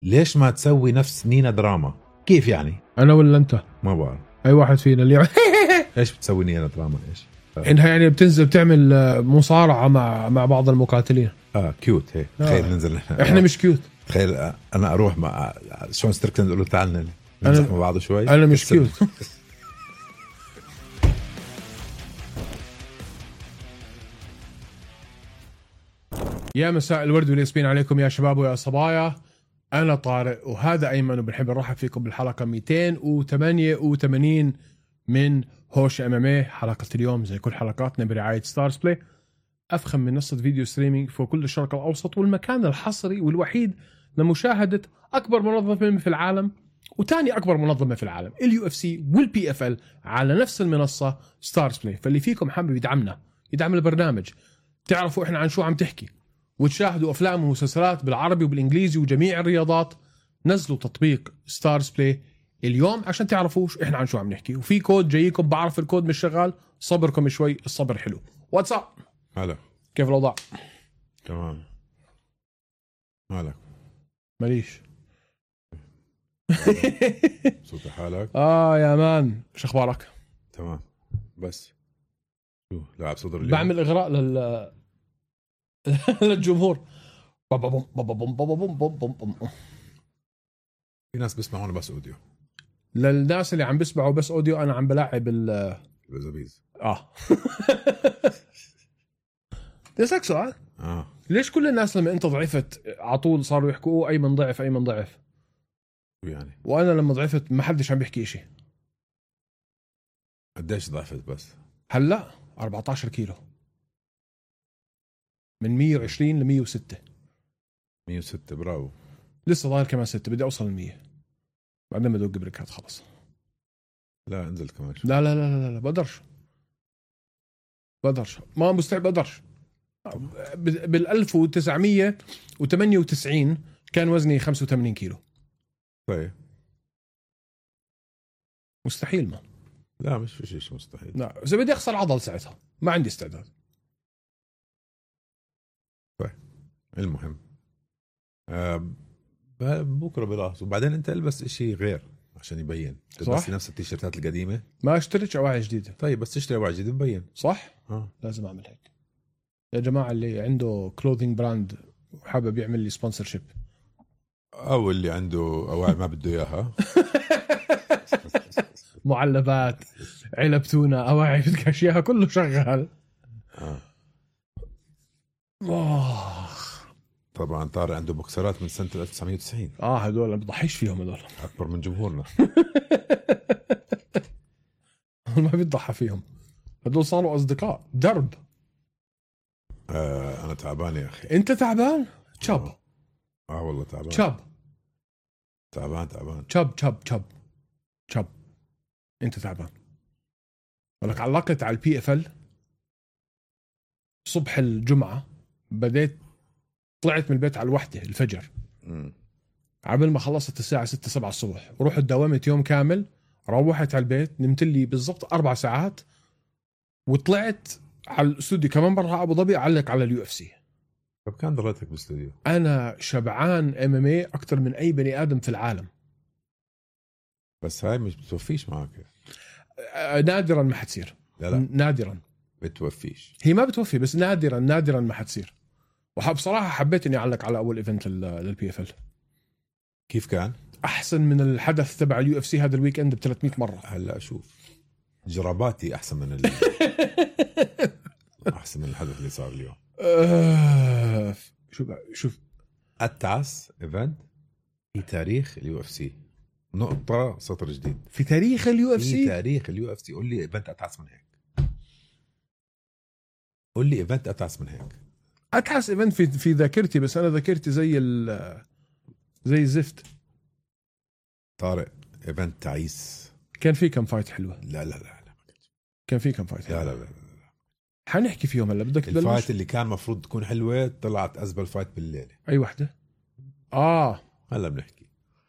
ليش ما تسوي نفس نينا دراما؟ كيف يعني؟ انا ولا انت؟ ما بعرف اي واحد فينا اللي ايش بتسوي نينا دراما ايش؟ انها يعني بتنزل بتعمل مصارعه مع بعض المقاتلين. كيوت هيك. تخيل ننزل احنا مش كيوت. تخيل انا اروح مع شون ستريكلاند اقول له تعال نمزح مع بعض شوي. انا مش كيوت. يا مساء الورد والياسمين عليكم يا شباب ويا صبايا. انا طارق وهذا ايمن، وبنحب نرحب فيكم بالحلقه 288 من هوش MMA. حلقه اليوم زي كل حلقاتنا برعايه ستارز بلاي، افخم منصه فيديو ستريمينج في كل الشرق الاوسط، والمكان الحصري والوحيد لمشاهده اكبر منظمه في العالم وتاني اكبر منظمه في العالم UFC والPFL على نفس المنصه ستارز بلاي. فاللي فيكم حابب يدعم البرنامج، تعرفوا احنا عن شو عم تحكي، وتشاهدوا افلام ومسلسلات بالعربي وبالانجليزي وجميع الرياضات، نزلوا تطبيق ستارز بلاي اليوم عشان تعرفوا احنا عن شو عم نحكي. وفي كود جايكم، بعرف الكود مش شغال، صبركم شوي، الصبر حلو. واتساب هلا، كيف الاوضاع؟ تمام. مالك؟ ماليش. صوت حالك؟ يا مان، شو اخبارك؟ تمام. بس شو لاعب صدر اليوم؟ بعمل اغراء للجمهور. في ناس بيسمعونا بس اوديو. للناس اللي عم بيسمعوا بس اوديو، انا عم بلاعب البزابيز. بدي اسالك سؤال. ليش كل الناس لما انت ضعفت على طول صاروا يحكوا ايمن ضعف ايمن ضعف؟ يعني وانا لما ضعفت ما حدش عم بيحكي شيء. قديش ضعفت بس؟ هلا 14 كيلو، من 120 ل 106. 106. برافو. لسه ضايل كمان 6، بدي اوصل ل 100 بعدين بدق بريكات خلص. لا انزل كمان شوي. لا لا لا لا, لا. بقدرش ما مستحيل بقدرش. بال 1998 كان وزني 85 كيلو. طيب مستحيل. ما لا مش في شيء مستحيل. لا، اذا بدي اخسر عضل ساعتها ما عندي استعداد. طيب المهم بكره بلاحظ. وبعدين انت البس اشي غير عشان يبين. بس نفس التيشيرتات القديمه ما اشتريتش اواعي جديده. طيب بس تشتري اواعي جديده ببين. صح. لازم اعمل هيك يا جماعه. اللي عنده كلوذينج براند وحابب يعمل لي سبونسرشيب، او اللي عنده اواعي ما بده اياها معلبات، علب تونه، اواعي بدك اياها، كله شغال. طبعا طارق عنده بوكسرات من سنه 1990. هدول ما بضحيش فيهم، هدول اكبر من جمهورنا. ما بيضحى فيهم، هدول صاروا اصدقاء درب. انا تعبان يا اخي. انت تعبان؟ تشاب. والله تعبان. تشاب. انت تعبان. ولك علقت على الPFL صبح الجمعة، بديت طلعت من البيت على 1 الفجر. عبل ما خلصت الساعة 6-7 الصبح، ورحت داومت يوم كامل. روحت على البيت، نمت لي بالضبط 4 ساعات، وطلعت على الاستوديو كمان مرة ابو ظبي اعلق على UFC. طب كان ضليتك بالاستوديو؟ انا شبعان MMA اكتر من اي بني ادم في العالم. بس هاي مش بتوفيش معك. نادرا ما حتصير. لا نادرا بتوفيش. هي ما بتوفي، بس نادرا ما حتصير. بصراحة حبيت اني اعلق على اول ايفنت للPFL. كيف كان؟ احسن من الحدث تبع UFC هذا الويكند ب300 مرة. هلا شوف، جراباتي احسن من احسن من الحدث اللي صار اليوم. شوف التعس ايفنت في تاريخ UFC. نقطة سطر جديد في تاريخ UFC. في تاريخ UFC. قول لي ايفنت اتعس من هيك. قول لي ايفنت اتعس من هيك. اتعس ايفنت في ذاكرتي، بس انا ذاكرتي زي الزفت. طارق ايفنت تعيس. كان في كم فايت حلوة. لا كان في كم فايت حلوة. لا حنحكي فيهم هلا. بدك تبلش؟ الفايت اللي كان مفروض تكون حلوة طلعت ازبل فايت بالليلة. اي وحدة؟ هلا بنحكي.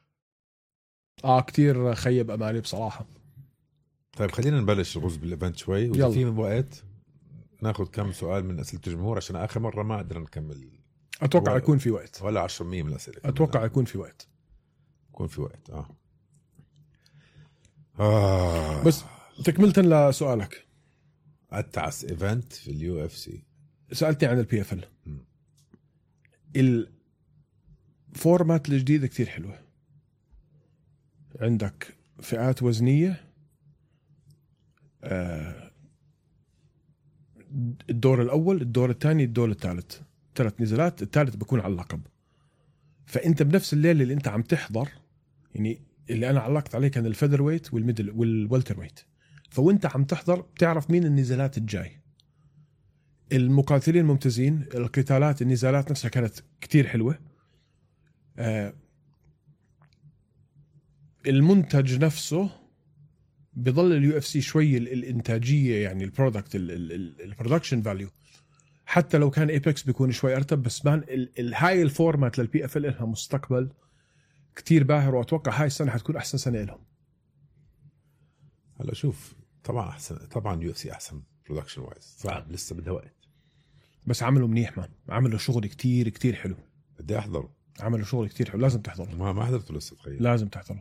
كتير خيب امالي بصراحة. طيب خلينا نبلش الرز بالايفنت شوي، وإذا في وقت ناخذ كم سؤال من اسئله الجمهور، عشان اخر مره ما قدرنا نكمل. اتوقع يكون في وقت. ولا 10% من الاسئله. اتوقع يكون في وقت. يكون في وقت. بس تكملة لسؤالك، اتعس ايفنت في اليو اف سي، سألتني عن البي اف ال. الفورمات الجديدة كتير حلوة، عندك فئات وزنية، الدور الأول، الدور الثاني، الدور الثالث، 3 نزالات، الثالث بيكون على اللقب. فأنت بنفس الليلة اللي أنت عم تحضر، يعني اللي أنا علقت عليه كان الفيذر ويت والميدل والوالتر ويت، فوانت عم تحضر بتعرف مين النزالات الجاي. المقاتلين ممتازين، القتالات النزالات نفسها كانت كتير حلوة. المنتج نفسه بيضل اليو اف سي شوي الانتاجيه، يعني البرودكت البرودكشن فاليو، حتى لو كان ايبكس بيكون شوي ارتب، بس مان الهاي الفورمات للبي اف ال لها مستقبل كتير باهر، واتوقع هاي السنه حتكون احسن سنه لهم. هلا شوف، طبعا احسن، طبعا يو اف سي احسن برودكشن وايز، صعب لسه بدها وقت، بس عملوا منيح مان، عملوا شغل كتير كتير حلو. بدي احضره، عملوا شغل كتير حلو، لازم تحضره. ما حضرته لسه، تخيل. لازم تحضره،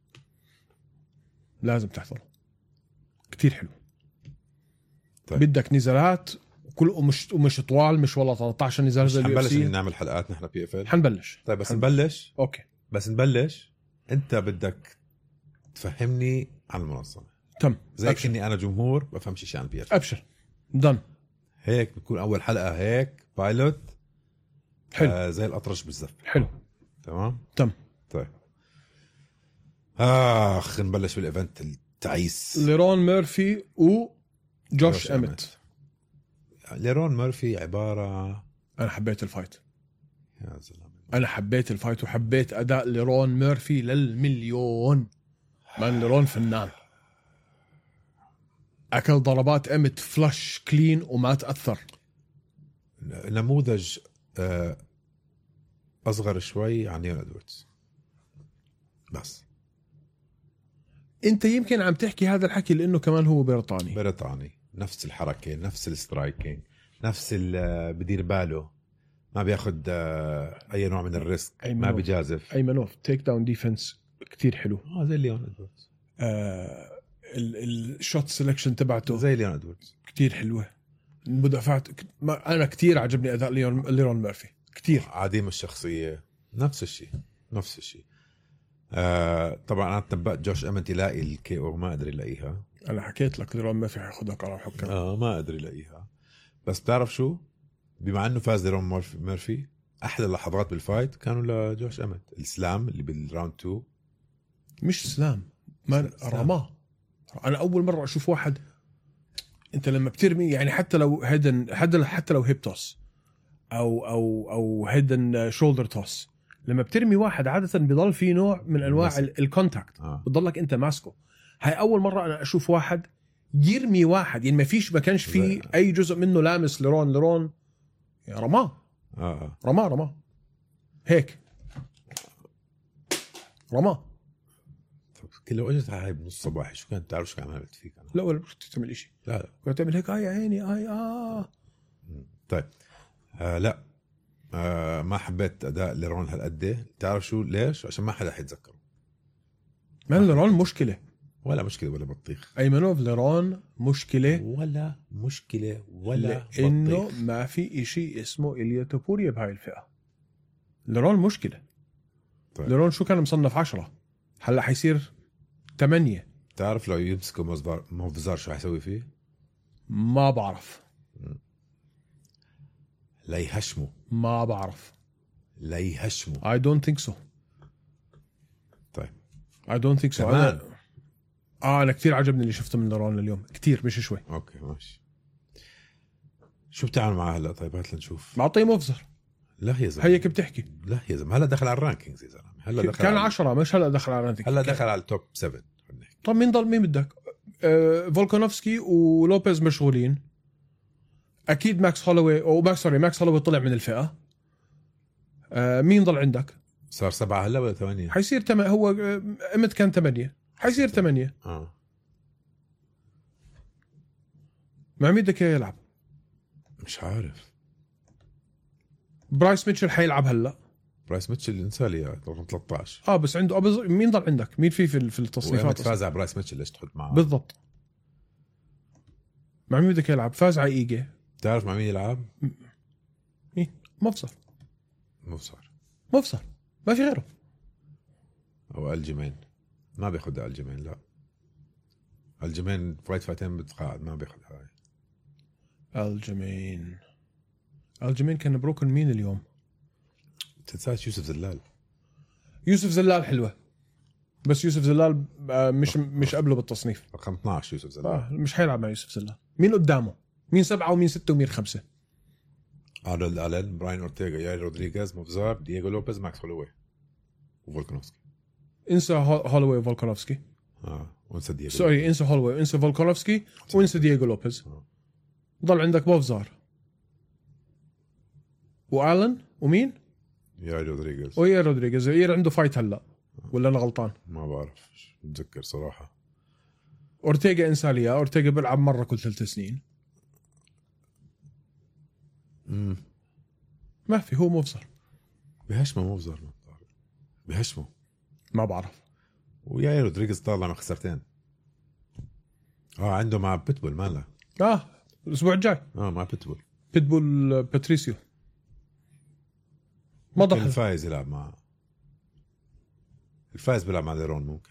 لازم تحضره، كتير حلو. طيب. بدك نزالات كل ومش طوال، مش والله 13 نزال زي حنبلش نعمل حلقات نحن بي اف ال. حنبلش. طيب بس نبلش. اوكي بس نبلش، انت بدك تفهمني عن المنظمه. تم. زي كني انا جمهور بفهمش شيء عن بي اف ال. ابشر دن. هيك بتكون اول حلقه هيك بايلوت. حلو. زي الاطرش بالزف. حلو. تمام. تم. طيب نبلش بالايفنت التعيس. ليرون ميرفي وجوش اميت. ليرون ميرفي عباره، انا حبيت الفايت، يا زلمه انا حبيت الفايت، وحبيت اداء ليرون ميرفي للمليون. من ليرون فنان، اكل ضربات اميت فلاش كلين وما تاثر. نموذج اصغر شوي عن ليون ادواردز. بس انت يمكن عم تحكي هذا الحكي لانه كمان هو بريطاني، نفس الحركه، نفس السترايكينج، نفس بدير باله، ما بياخد اي نوع من الريسك، ما بيجازف. ايمنوف تيك داون ديفنس كتير حلو، زي ليون ادواردز. الشوت سيلكشن تبعته زي ليون ادواردز، كتير حلوه. المدافعات انا كتير عجبني اداء ليرون ميرفي كتير. عديم الشخصيه، نفس الشيء. طبعا انا تنبأت جوش امنت يلاقي الكي او، ما قدر يلاقيها. انا حكيت لك ليرون ميرفي حياخذها قرار حكام. ما قدر يلاقيها. بس بتعرف شو، بما انه فاز ليرون ميرفي، احلى لحظات بالفايت كانوا لجوش امنت. السلام اللي بالراوند 2، مش سلام، ما رماه. انا اول مره اشوف واحد، انت لما بترمي يعني حتى لو حتى لو هيب توس او هيدن شولدر توس، لما بترمي واحد عاده بيضل في نوع من انواع الكونتاكت، بتضلك انت ماسكه. هاي اول مره انا اشوف واحد يرمي واحد، يعني ما كانش في اي جزء منه لامس ليرون يعني رماه. رماه هيك رماه. لو اجت هاي بنص صباحي شو كانت، تعرف شو كان عملت فيك أنا؟ لا ولا مش تعمل شيء. لا كنت تعمل هيك يا عيني طيب لا ما حبيت اداء ليرون هالقد. تعرف شو ليش؟ عشان ما حدا حيتذكره. ما ليرون مشكله ولا بطيخ. ايمنوف ليرون مشكله ولا انه ما في شيء اسمه إليا توبوريا بهاي الفئه. ليرون مشكله. طيب. ليرون شو كان مصنف 10، هلا حيصير 8. تعرف لو يمسكوا موفزار شو حيسوي فيه؟ ما بعرف. لا يهشموا. ما بعرف. لا يهشموا. I don't think so. طيب I don't think so. أنا كتير عجبني اللي شفته من ليرون اليوم، كتير مش شوي. أوكي ماشي. شو بتعمل معاه هلا؟ طيب هات لنشوف. معطيه مفزر. لا يا زلمة، هيك بتحكي. لا يا زلمة، هلا دخل على الرانكينجز يا زلمة. هلا دخل كان 10 مش هلا دخل على الرانكينج. هلا دخل على التوب 7. طب مين بدك؟ فولكانوفسكي ولوبيز مشغولين. اكيد ماكس هولوي طلع من الفئه. مين ضل عندك؟ صار 7 هلا ولا 8؟ حيصير 8. هو امت كان 8، حيصير 8. مع مين بدك يلعب؟ مش عارف. برايس ميتشل حيلعب هلا. برايس ميتشل انسى لي رقم 13. بس عنده مين ضل عندك؟ مين في التصنيفات؟ فاز على برايس ميتشل، ليش تحط معه؟ بالضبط. مع مين بدك يلعب؟ فاز على ايجي. تعرف مع مين يلعب؟ مين؟ مفصل مفصل ما في غيره. او الجيمين ما بياخد الجيمين، لا الجيمين فايتين بتقاعد، ما بياخد هاي. الجيمين كان بروكن مين اليوم؟ تنساش يوسف زلال حلوة، بس يوسف زلال مش قبله بالتصنيف رقم 12. يوسف زلال مش حيلعب مع يوسف زلال. مين قدامه؟ مين 7 ومين 6 ومين 5؟ ارنولد الين، براين اورتيغا، ياير رودريغيز، موفزار، دييغو لوبيز، ماكس هولوي وفولكانوفسكي. انسى هولوي وفولكانوفسكي. وانسى دييغو. سوري، انسى هولوي وانسى فولكانوفسكي وانسى دييغو لوبيز. ضل عندك موفزار والن ومين؟ ياير رودريغيز. ياير عنده فايت هلا ولا انا غلطان؟ ما بعرف، بتذكر صراحة. اورتيغا انساليا، اورتيغا بيلعب مرة كل 3 سنين. ما في، هو موفزر. بهشمه ما بعرف. وياير رودريغيز طالع مع خسرتين. عنده مع بيتبول ماله. الاسبوع الجاي مع بيتبول باتريسيو. ما ضحك. الفايز يلعب مع الفايز بيلعب مع ليرون. ممكن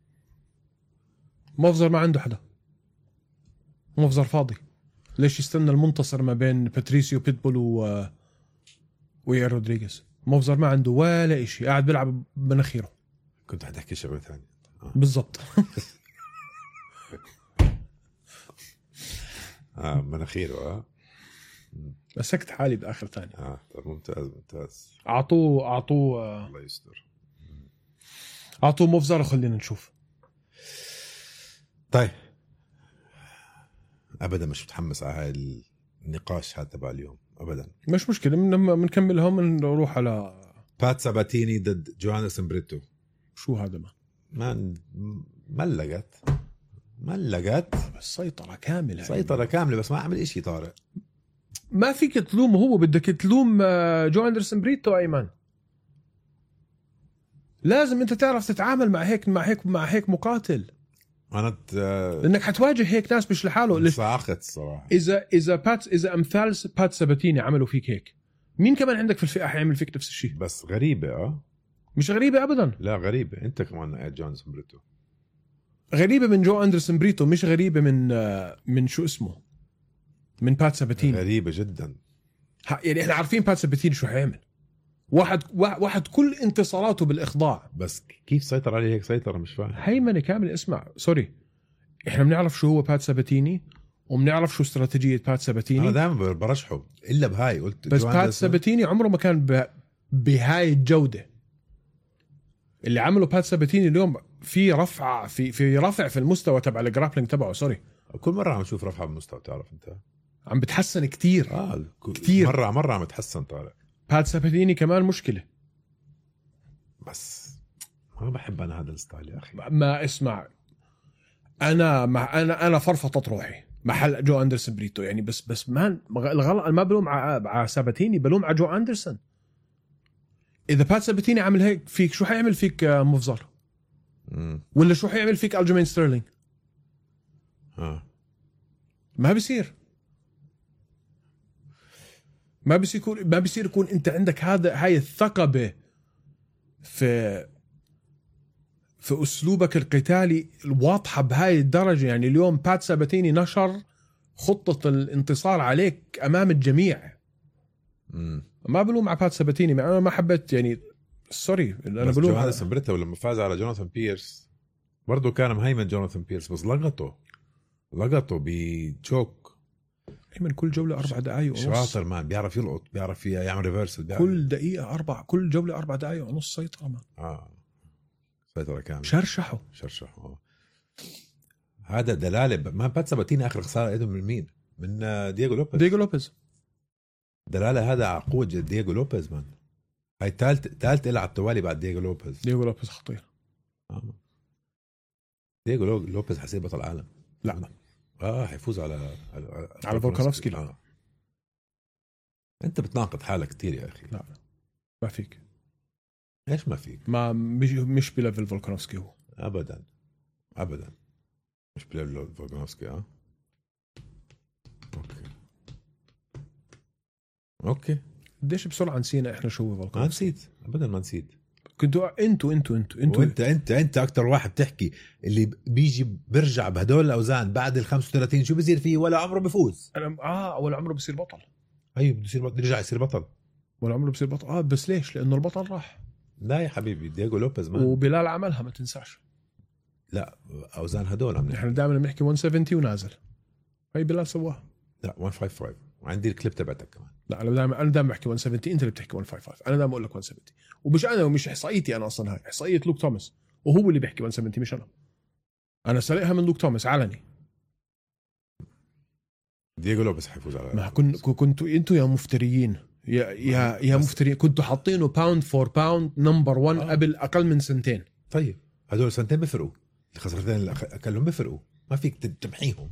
مفزر ما عنده حدا، مفزر فاضي. ليش يستنى المنتصر ما بين باتريسيو بيتبول ويا رودريغيز؟ مفزر ما عنده ولا إشي، قاعد بيلعب بنخيره. كنت حتحكي شغله ثانيه. بالضبط. مناخيره. مسكت حالي باخر ثانيه. طب ممتاز. اعطوه الله يستر. اعطوه مفزر وخلينا نشوف. طيب، ابدا مش متحمس على هاي النقاش هذا تبع اليوم ابدا. مش مشكله، بنكملهم ونروح على بات ساباتيني ضد جوانسون بريتو. شو هذا؟ ملقت بس سيطره كامله. بس ما عمل إشي. طارق، ما فيك تلومه، هو بدك تلوم جو أندرسون بريتو. أيمن، لازم انت تعرف تتعامل مع هيك مقاتل. لانك حتواجه هيك ناس مش لحاله. صاخت الصراحه. اذا امثال بات ساباتيني عملوا فيك هيك، مين كمان عندك في الفئه حيعمل فيك نفس الشيء؟ بس غريبه. مش غريبه ابدا. لا غريبه، انت كمان جونسون بريتو. غريبه من جو أندرسون بريتو، مش غريبه من شو اسمه، من بات ساباتيني. غريبه جدا. يعني احنا عارفين بات ساباتيني شو حيعمل. واحد كل انتصاراته بالاخضاع، بس كيف سيطر عليه هيك سيطره؟ مش فاهم. هيمنه كامل. اسمع، سوري، احنا بنعرف شو هو بات ساباتيني وبنعرف شو استراتيجيه بات ساباتيني. انا دائما برشحه الا بهاي. قلت بس بات ساباتيني عمره ما كان بهاي الجوده اللي عمله بات ساباتيني اليوم. في رفع في المستوى تبع الجرابلينج تبعه. سوري، كل مره عم نشوف رفعه بالمستوى. تعرف انت عم بتحسن كتير. كتير. مره عم بتحسن. طارق، بات ساباتيني كمان مشكله، بس ما بحب انا هذا الستايل يا اخي. ما اسمع، انا فرفطت روحي محل جو أندرسون بريتو. يعني بس الغلط ما بلوم على ساباتيني، بلوم على جو أندرسون. اذا بات ساباتيني عمل هيك فيك، شو حيعمل فيك مفزر؟ ولا شو حيعمل فيك ألجيمين ستيرلينج؟ ما بيصير يكون انت عندك هاي الثقة في اسلوبك القتالي الواضحة بهاي الدرجة. يعني اليوم بات ساباتيني نشر خطة الانتصار عليك امام الجميع. ما بلوم على بات ساباتيني، انا ما حبيت يعني. سوري، انا بلوم على سمبريتا. لما فاز على جوناثان بيرس برضو كان مهيمن جوناثان بيرس، بس لقطه بجوك. من كل جولة 4 دقايق ونص. شاطر مان، بيعرف يلقط، بيعرف يعمل ريفرسل. كل دقيقة 4، كل جولة 4 دقايق ونص سيطرة مان. سيطرة كاملة. شرشحه. هذا دلالة. ما بات ساباتيني آخر خسارة إيده من مين؟ من دييغو لوبيز. دلالة هذا على قوة دييغو لوبيز مان. هاي ثالث إلى على التوالي بعد دييغو لوبيز خطير. دييغو لوبيز حسيب بطل العالم. لا حيفوز على فولكانوفسكي. لا، انت بتناقض حالك كتير يا اخي. لا ما فيك. ايش ما فيك؟ ما مش بليفل فولكانوفسكي هو ابدا مش بليفل فولكانوفسكي. اوكي قديش بسرعه نسينا احنا شو هو فولكانوفسكي. ما نسيت ابدا، ما نسيت. كنتوا انتوا وانت اكتر واحد بتحكي اللي بيجي برجع بهدول الاوزان بعد ال 35 شو بصير فيه؟ ولا عمره بفوز. انا ولا عمره بصير بطل. ايوه بده يصير بطل، يرجع يصير بطل. ولا عمره بصير بطل. بس ليش؟ لانه البطل راح. لا يا حبيبي، دييغو لوبيز ما وبلال عملها ما تنساش. لا اوزان هدول عم نحن دائما بنحكي 170 ونازل. هي بلال سواها. لا 155 وعندي الكليب تبعتك كمان. لا انا دائما بحكي 170، انت اللي بتحكي 155. انا دائما اقول لك 170، ومش انا ومش احصائيتي انا اصلا، هاي احصائيه لوك توماس وهو اللي بيحكي 170 مش انا سرقها من لوك توماس علني. دييغو لوبيز حيفوز على ما كنتوا انتوا يا مفتريين يا مفتريين، كنتوا حاطينه باوند فور باوند نمبر 1 قبل اقل من سنتين. طيب هدول سنتين بيفرقوا، الخسارتين اللي اكلهم بيفرقوا، ما فيك تمحيهم.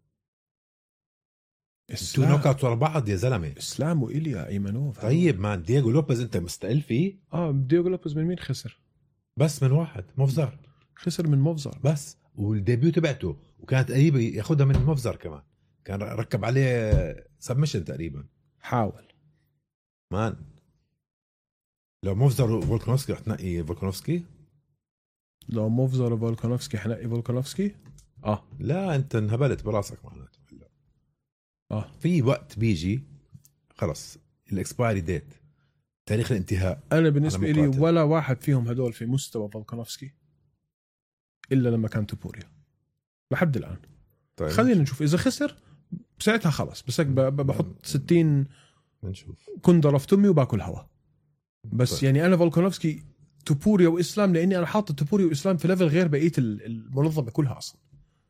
تو نوك اوت ورا بعض يا زلمه. اسلام وإيليا ايمانوف. طيب ما دييغو لوبيز انت مستقل فيه. دييغو لوبيز من مين خسر؟ بس من واحد، مفزر. خسر من مفزر بس، والديبيو تبعته وكانت قريبه ياخذها من مفزر كمان، كان ركب عليه سبمشن تقريبا. حاول مان لو مفزر وفولكانوفسكي رح تنقي فولكانوفسكي. لو مفزر وفولكانوفسكي حنقي فولكانوفسكي. لا انت انهبلت براسك معناته. في وقت بيجي خلص الاكسبايري ديت، تاريخ الانتهاء. انا بالنسبه لي ولا واحد فيهم هدول في مستوى فولكانوفسكي الا لما كان توبوريا لحد الان. طيب خلينا نشوف اذا خسر ساعتها خلص، بس هيك بحط 60 بنشوف كندره في تمي وباكل هوا. بس طيب. يعني انا فولكانوفسكي توبوريا واسلام، لاني انا حاطط توبوريا واسلام في ليفل غير بقيه المنظمه كلها اصلا.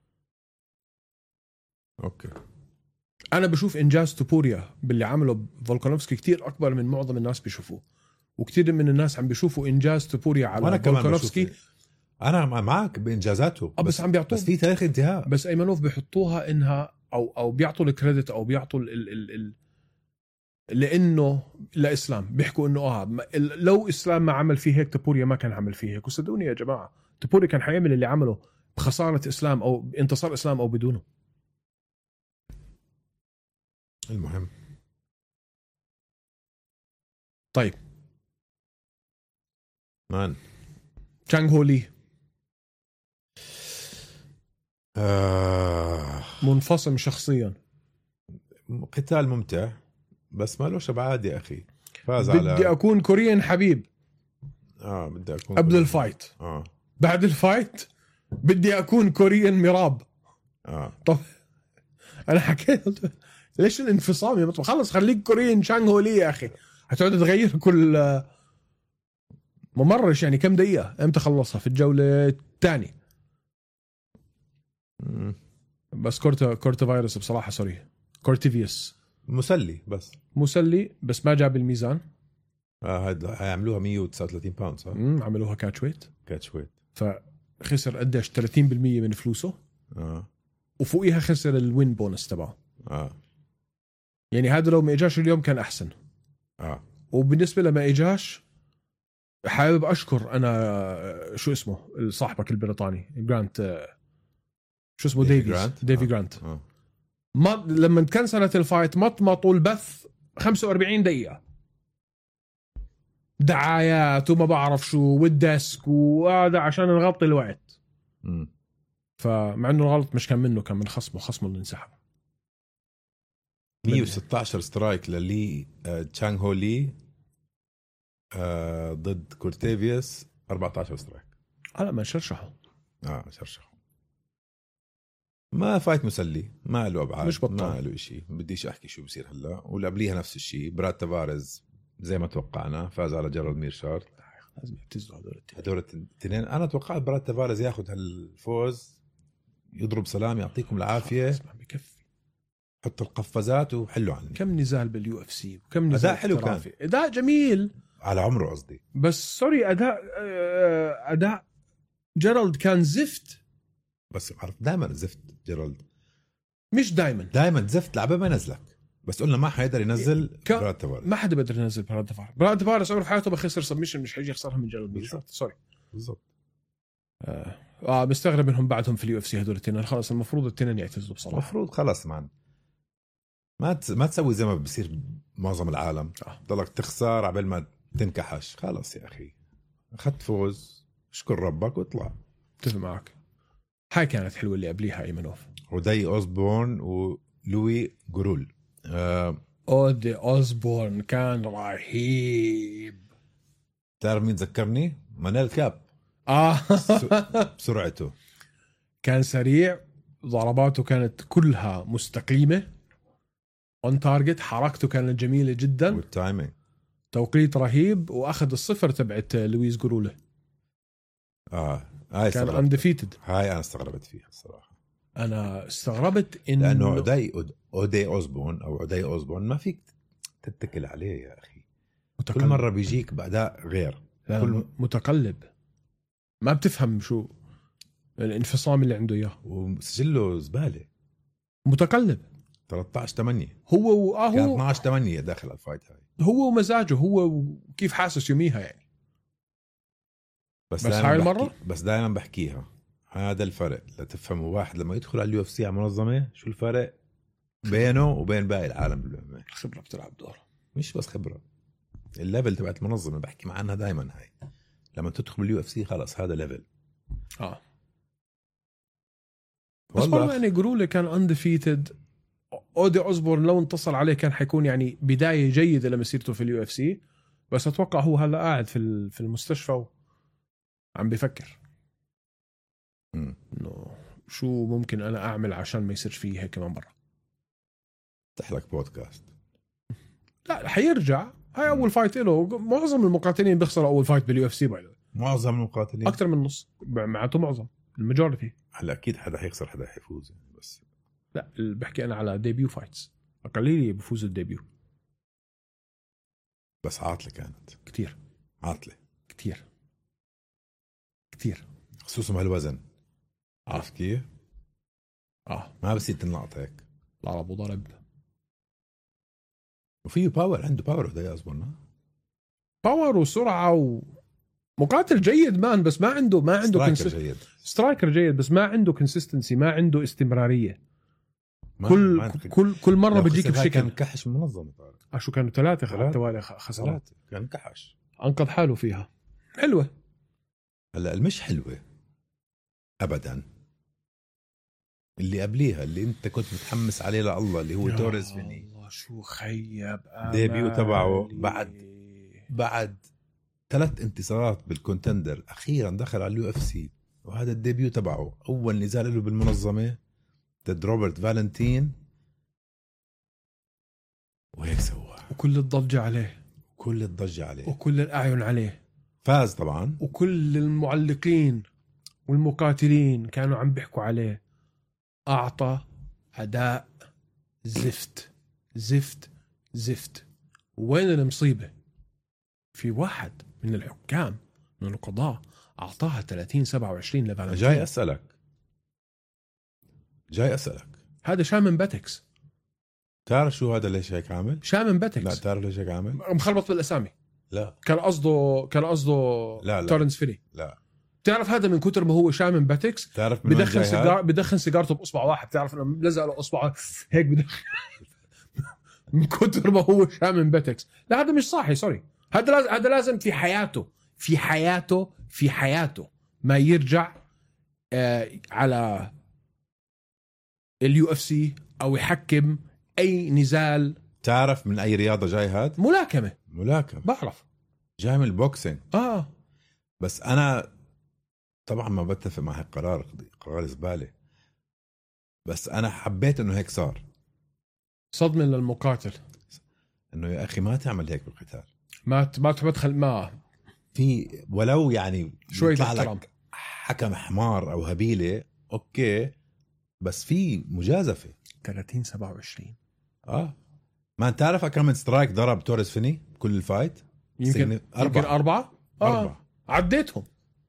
اوكي انا بشوف انجاز توبوريا باللي عمله فولكانوفسكي كتير اكبر من معظم الناس بيشوفوه، وكتير من الناس عم بيشوفوا انجاز توبوريا على فولكانوفسكي. انا معك بانجازاته بس عم بيعطوه، بس في تاريخ انتهاء. بس ايمانوف بيحطوها انها او بيعطوا الكريدت او بيعطوا لانه لاسلام بيحكوا انه لو اسلام ما عمل فيه هيك توبوريا ما كان عمل فيه هيك. وصدقوني يا جماعه توبوريا كان حيعمل اللي عمله بخساره اسلام او انتصار اسلام او بدونه. المهم طيب مان تشانغ هو لي منفصل شخصيا. قتال ممتع بس ما له شبعات يا اخي. فاز بدي على اكون كوريين حبيب. بدي اكون قبل الفايت. بعد الفايت بدي اكون كوريين مراب. طب انا حكيت ليش الانفصام يا مطلب؟ خلص خليك كوريين شانغ هو لي يا اخي. هتقعد تغير كل ممرش يعني كم دقيقة؟ امتى خلصها في الجولة الثانية؟ بس كورتا فيروس بصراحة سوري كورتيفيوس مسلي بس ما جاب الميزان. هيعملوها 139 باوند صح؟ عملوها كاتش ويت. فخسر قديش 30% من فلوسه. وفوقيها خسر الوين بونس تبعه. يعني هذا لو ما اجاش اليوم كان احسن. وبالنسبة لما اجاش حابب اشكر انا شو اسمه صاحبك البريطاني جرانت، شو اسمه ديفي جرانت. ما لما كانسلت الفايت مطمطوا البث 45 دقيقة دعايات وما بعرف شو والديسك وهذا عشان نغطي الوقت. فمع انه الغلط مش كان منه، كان من خصمه اللي انسحب. 116 سترايك للي تشانغ هو لي ضد كورتيفيوس 14 سترايك. ما شرشحوا. شرشحوا. ما فايت مسلي، ما له ابعاد، مش بطل، ما له شيء. بديش احكي شو بصير هلا. واللي قبليها نفس الشيء، براد تافاريز زي ما توقعنا فاز على جيرالد ميرشارد. لازم يعتزلوا هدول الاثنين. انا توقعت براد تافاريز ياخذ هالفوز، يضرب سلام يعطيكم العافيه، بكفي حط القفازات وحلوا عني. كم نزال باليو اف سي وكم نزال اداء حلو كان، اداء جميل على عمره قصدي. بس سوري اداء جيرالد كان زفت. بس عرفت دائما زفت جيرالد، مش دائما زفت. لعبه ما نزلك بس قلنا ما حيقدر ينزل براد تافاريس. ما حدا بيقدر ينزل براد تافاريس عمره في حياته بخسر سبمشن مش حيجي يخسرها من جيرالد ميلشر. سوري بالضبط. مستغرب منهم بعدهم في اليو اف سي هدول الاثنين. خلاص المفروض الاثنين يعتزلوا بصراحه. المفروض خلاص مان ما تسوي زي ما بصير معظم العالم ضلك تخسر عبال ما تنكحش. خلاص يا اخي اخذت فوز اشكر ربك واطلع. اتفق معك. هاي كانت حلوه اللي قبليها ايمنوف وداي اوزبورن ولوي جورول. اودي اوزبورن كان رهيب. تعرف مين ذكرني؟ مانيل كاب. بسرعته كان سريع. ضرباته كانت كلها مستقيمه اون تارجت. حركته كانت جميله جدا والتايمينج توقيت رهيب. واخذ الصفر تبعت لويس جورولة. هاي كان اندفيتد. هاي انا استغربت فيها الصراحه. انا استغربت انه لانه اودي اوزبون او عدي اوزبون ما فيك تتكل عليه يا اخي. كل مره بيجيك باداء غير. كل متقلب. ما بتفهم شو الانفصام اللي عنده اياه. وسجله زباله. متقلب 13-8 هو كان 12-8 داخل الفايت هاي. هو ومزاجه هو وكيف حاسس يوميها يعني. بس هاي المره بس دائما بحكيها هذا الفرق لتفهموا. واحد لما يدخل على اليو اف سي على منظمه شو الفرق بينه وبين باقي العالم بالمعنى. الخبره بتلعب دور. مش بس خبره الليفل تبعت المنظمه بحكي عنها دائما. هاي لما تدخل باليو اف سي خلاص هذا ليفل. بس والله يعني جرولة كان اندفيتد. اودي اوزبورن لو انتصر عليه كان حيكون يعني بدايه جيده لمسيرته في اليو اف سي. بس اتوقع هو هلا قاعد في المستشفى عم بفكر انه شو ممكن انا اعمل عشان ما يصيرش فيه هيك كمان مره. افتح لك بودكاست. لا حيرجع. هاي اول فايت له. معظم المقاتلين بيخسروا اول فايت باليو اف سي. معظم المقاتلين اكثر من نص معناته معظم الماجورتي. هلا اكيد حدا حيخسر حدا حيفوز يعني. بس لا بحكي انا على ديبيو فايتس. اقليلي بفوز الديبيو. بس عاطله كانت كتير. عاطله كتير خصوصا بهالوزن. عارف كيف؟ ما بصير تنلقط هيك. ضرب وضرب. وفيه باور. عنده باور وده يزبط. باور وسرعه ومقاتل جيد مان. بس ما عنده سترايكر جيد بس ما عنده كونسيستنسي. ما عنده استمراريه. كل مره بيجيك بشكل. كان كحش منظم. شو كانوا 3 توالي خسارات. كان كحش. انقذ حاله فيها. حلوه. هلا المش حلوه ابدا اللي قبليها اللي انت كنت متحمس عليه لله اللي هو توريس فيني. الله شو خيب ديبيو تبعه بعد 3 انتصارات بالكونتندر. اخيرا دخل على اليو اف سي وهذا الديبيو تبعه. اول نزال له بالمنظمه ضد روبرت فالنتين وهيك سوى. وكل الضجه عليه. وكل الاعين عليه. فاز طبعا. وكل المعلقين والمقاتلين كانوا عم بيحكوا عليه. أعطى أداء زفت. وين المصيبة؟ في واحد من الحكام من القضاء أعطاها 30-27 لفالنتين. جاي أسألك هذا شامن باتكس. تعرف شو هذا ليش هيك عامل؟ شامن باتكس. لا تعرف ليش هيك عامل؟ مخلط بالأسامي. لا كان قصده لا. تورنس فيني. لا تعرف هذا من كتر ما هو شامن باتكس. تعرف بدخن سيجارته بأصبع واحد. تعرف انه لزق له اصبعه هيك بدخن من كتر ما هو شامن باتكس. لا هذا مش صحي. سوري. هذا لازم في حياته ما يرجع على اليو اف سي او يحكم اي نزال. تعرف من اي رياضه جاي هاد؟ ملاكمه. بعرف جاي من البوكسينج. بس انا طبعا ما بتفق مع هيك قرار زباله. بس انا حبيت انه هيك صار. صدمه للمقاتل انه يا اخي ما تعمل هيك بالقتال. ما تدخل ما في ولو يعني شوي احترام. حكم حمار او هبيله اوكي بس في مجازفه. 30-27 ما انت تعرف كم سترايك ضرب توريس فيني كل الفايت؟ يمكن 4 عديتهم.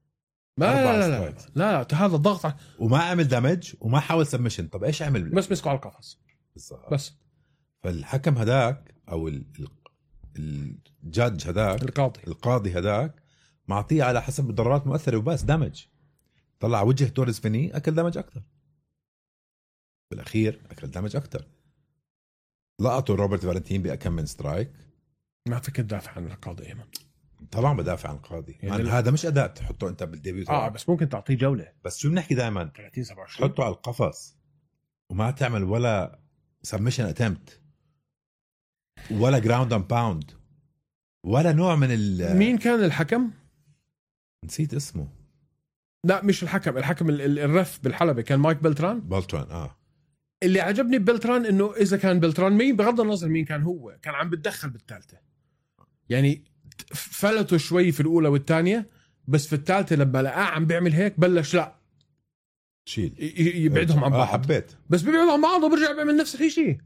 لا هذا الضغط وما عمل دامج وما حاول سبمشن. طب ايش عمل؟ بس مسكوا على القفص بس. فالحكم هداك او الجادج هداك القاضي هداك معطيه على حسب الضربات مؤثره وبس دامج. طلع وجه توريس فيني اكل دامج اكثر بالاخير، اكل دامج اكثر. لقطوا روبرت فالنتين بكم من سترايك. ما فيك تدافع عن القاضي ايمن. طبعا بدافع عن القاضي يعني هذا مش اداء تحطه انت بالديبيوت. بس ممكن تعطيه جوله. بس شو بنحكي دائما 30-27 تحطه على القفص وما تعمل ولا سبمشن اتمت ولا جراوند اند باوند ولا نوع من مين كان الحكم؟ نسيت اسمه. لا مش الحكم الرف بالحلبة كان مايك بلتران. اللي عجبني ببلتران انه اذا كان بلتران مين بغض النظر مين كان هو كان عم بتدخل بالثالثة. يعني فلتوا شوي في الاولى والثانية بس في الثالثة لما لقاه عم بيعمل هيك بلش لا شيل يبعدهم عن بعض. حبيت بس بيبعدوا عن بعض وبرجع بيعمل نفس الشيء.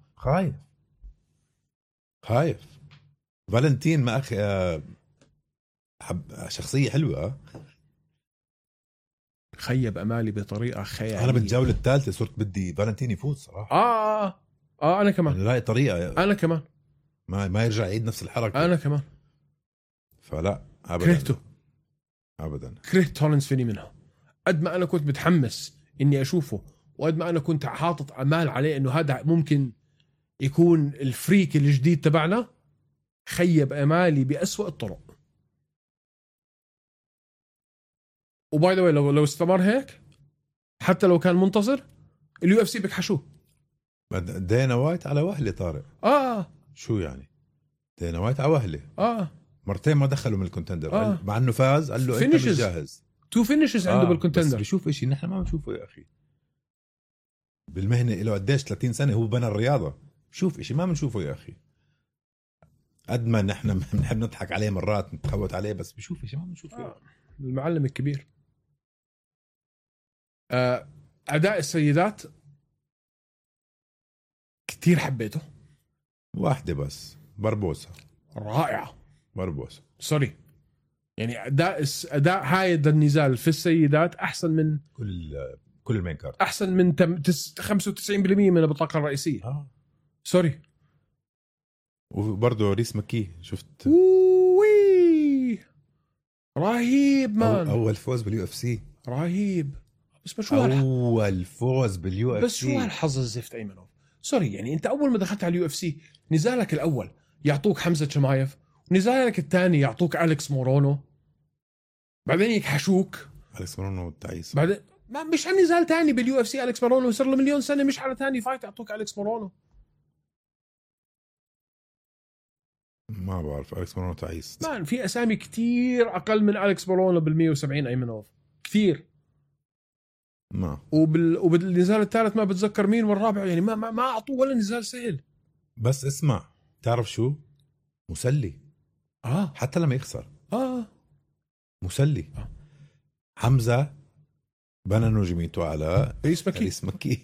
خايف فالنتين ما أخي شخصية حلوة. خيب أمالي بطريقة خيالية. أنا بالجولة الثالثة صرت بدي فالنتين يفوز صراحة. أنا كمان لاقي طريقة. أنا كمان ما يرجع يعيد نفس الحركة. أنا كمان. فلا أبدا كرهت تورنس فيني منها. قد ما أنا كنت متحمس إني أشوفه وقد ما أنا كنت حاطط أمال عليه إنه هذا ممكن يكون الفريك الجديد تبعنا، خيب أمالي بأسوأ الطرق. وباي ذا واي لو استمر هيك حتى لو كان منتصر اليو اف سي بكحشوه. دينا وايت على وهلة طارق. شو يعني دينا وايت على وهلة؟ مرتين ما دخلوا من الكونتندر. مع انه فاز قال له انت مش جاهز. 2 فينيشز عنده بالكونتندر. بس بيشوف اشي نحن ما بنشوفه يا اخي بالمهنة له قديش 30 سنة هو بنى الرياضة. شوف اشي ما بنشوفه يا اخي. قد ما نحن بنحب نضحك عليه مرات نتخوت عليه بس بشوف اشي ما بنشوفه. المعلم الكبير. أداء السيدات كتير حبيته. واحدة بس بربوسا رائعة. بربوسا سوري يعني أداء هاي النزال في السيدات أحسن من كل المين كارد. أحسن من 95% من البطاقة الرئيسية. سوري. وبرضه ريس مكي شفت رهيب مان. أول فوز باليو اف سي رهيب. بس شو أول فوز باليو اف سي. بس شو هالحظ الزفت أيمنوف. سوري يعني أنت أول ما دخلت على اليو اف سي نزالك الأول يعطوك حمزة شمايف، ونزالك الثاني يعطوك أليكس مورونو، بعدين يكحشوك أليكس مورونو تعيس. بعدين مش على نزال تاني باليو اف سي أليكس مورونو صار له مليون سنة مش على ثاني فايت يعطوك أليكس مورونو. ما بعرف أليكس مورونو تعيس. مان في أسامي كتير أقل من أليكس مورونو بال170 أيمنوف كثير. وبالنزال الثالث ما بتذكر مين والرابع يعني ما أعطوه ولا نزال سهل. بس اسمع تعرف شو مسلي. حتى لما يخسر مسلي. حمزة بنى نجميته على ريس مكي.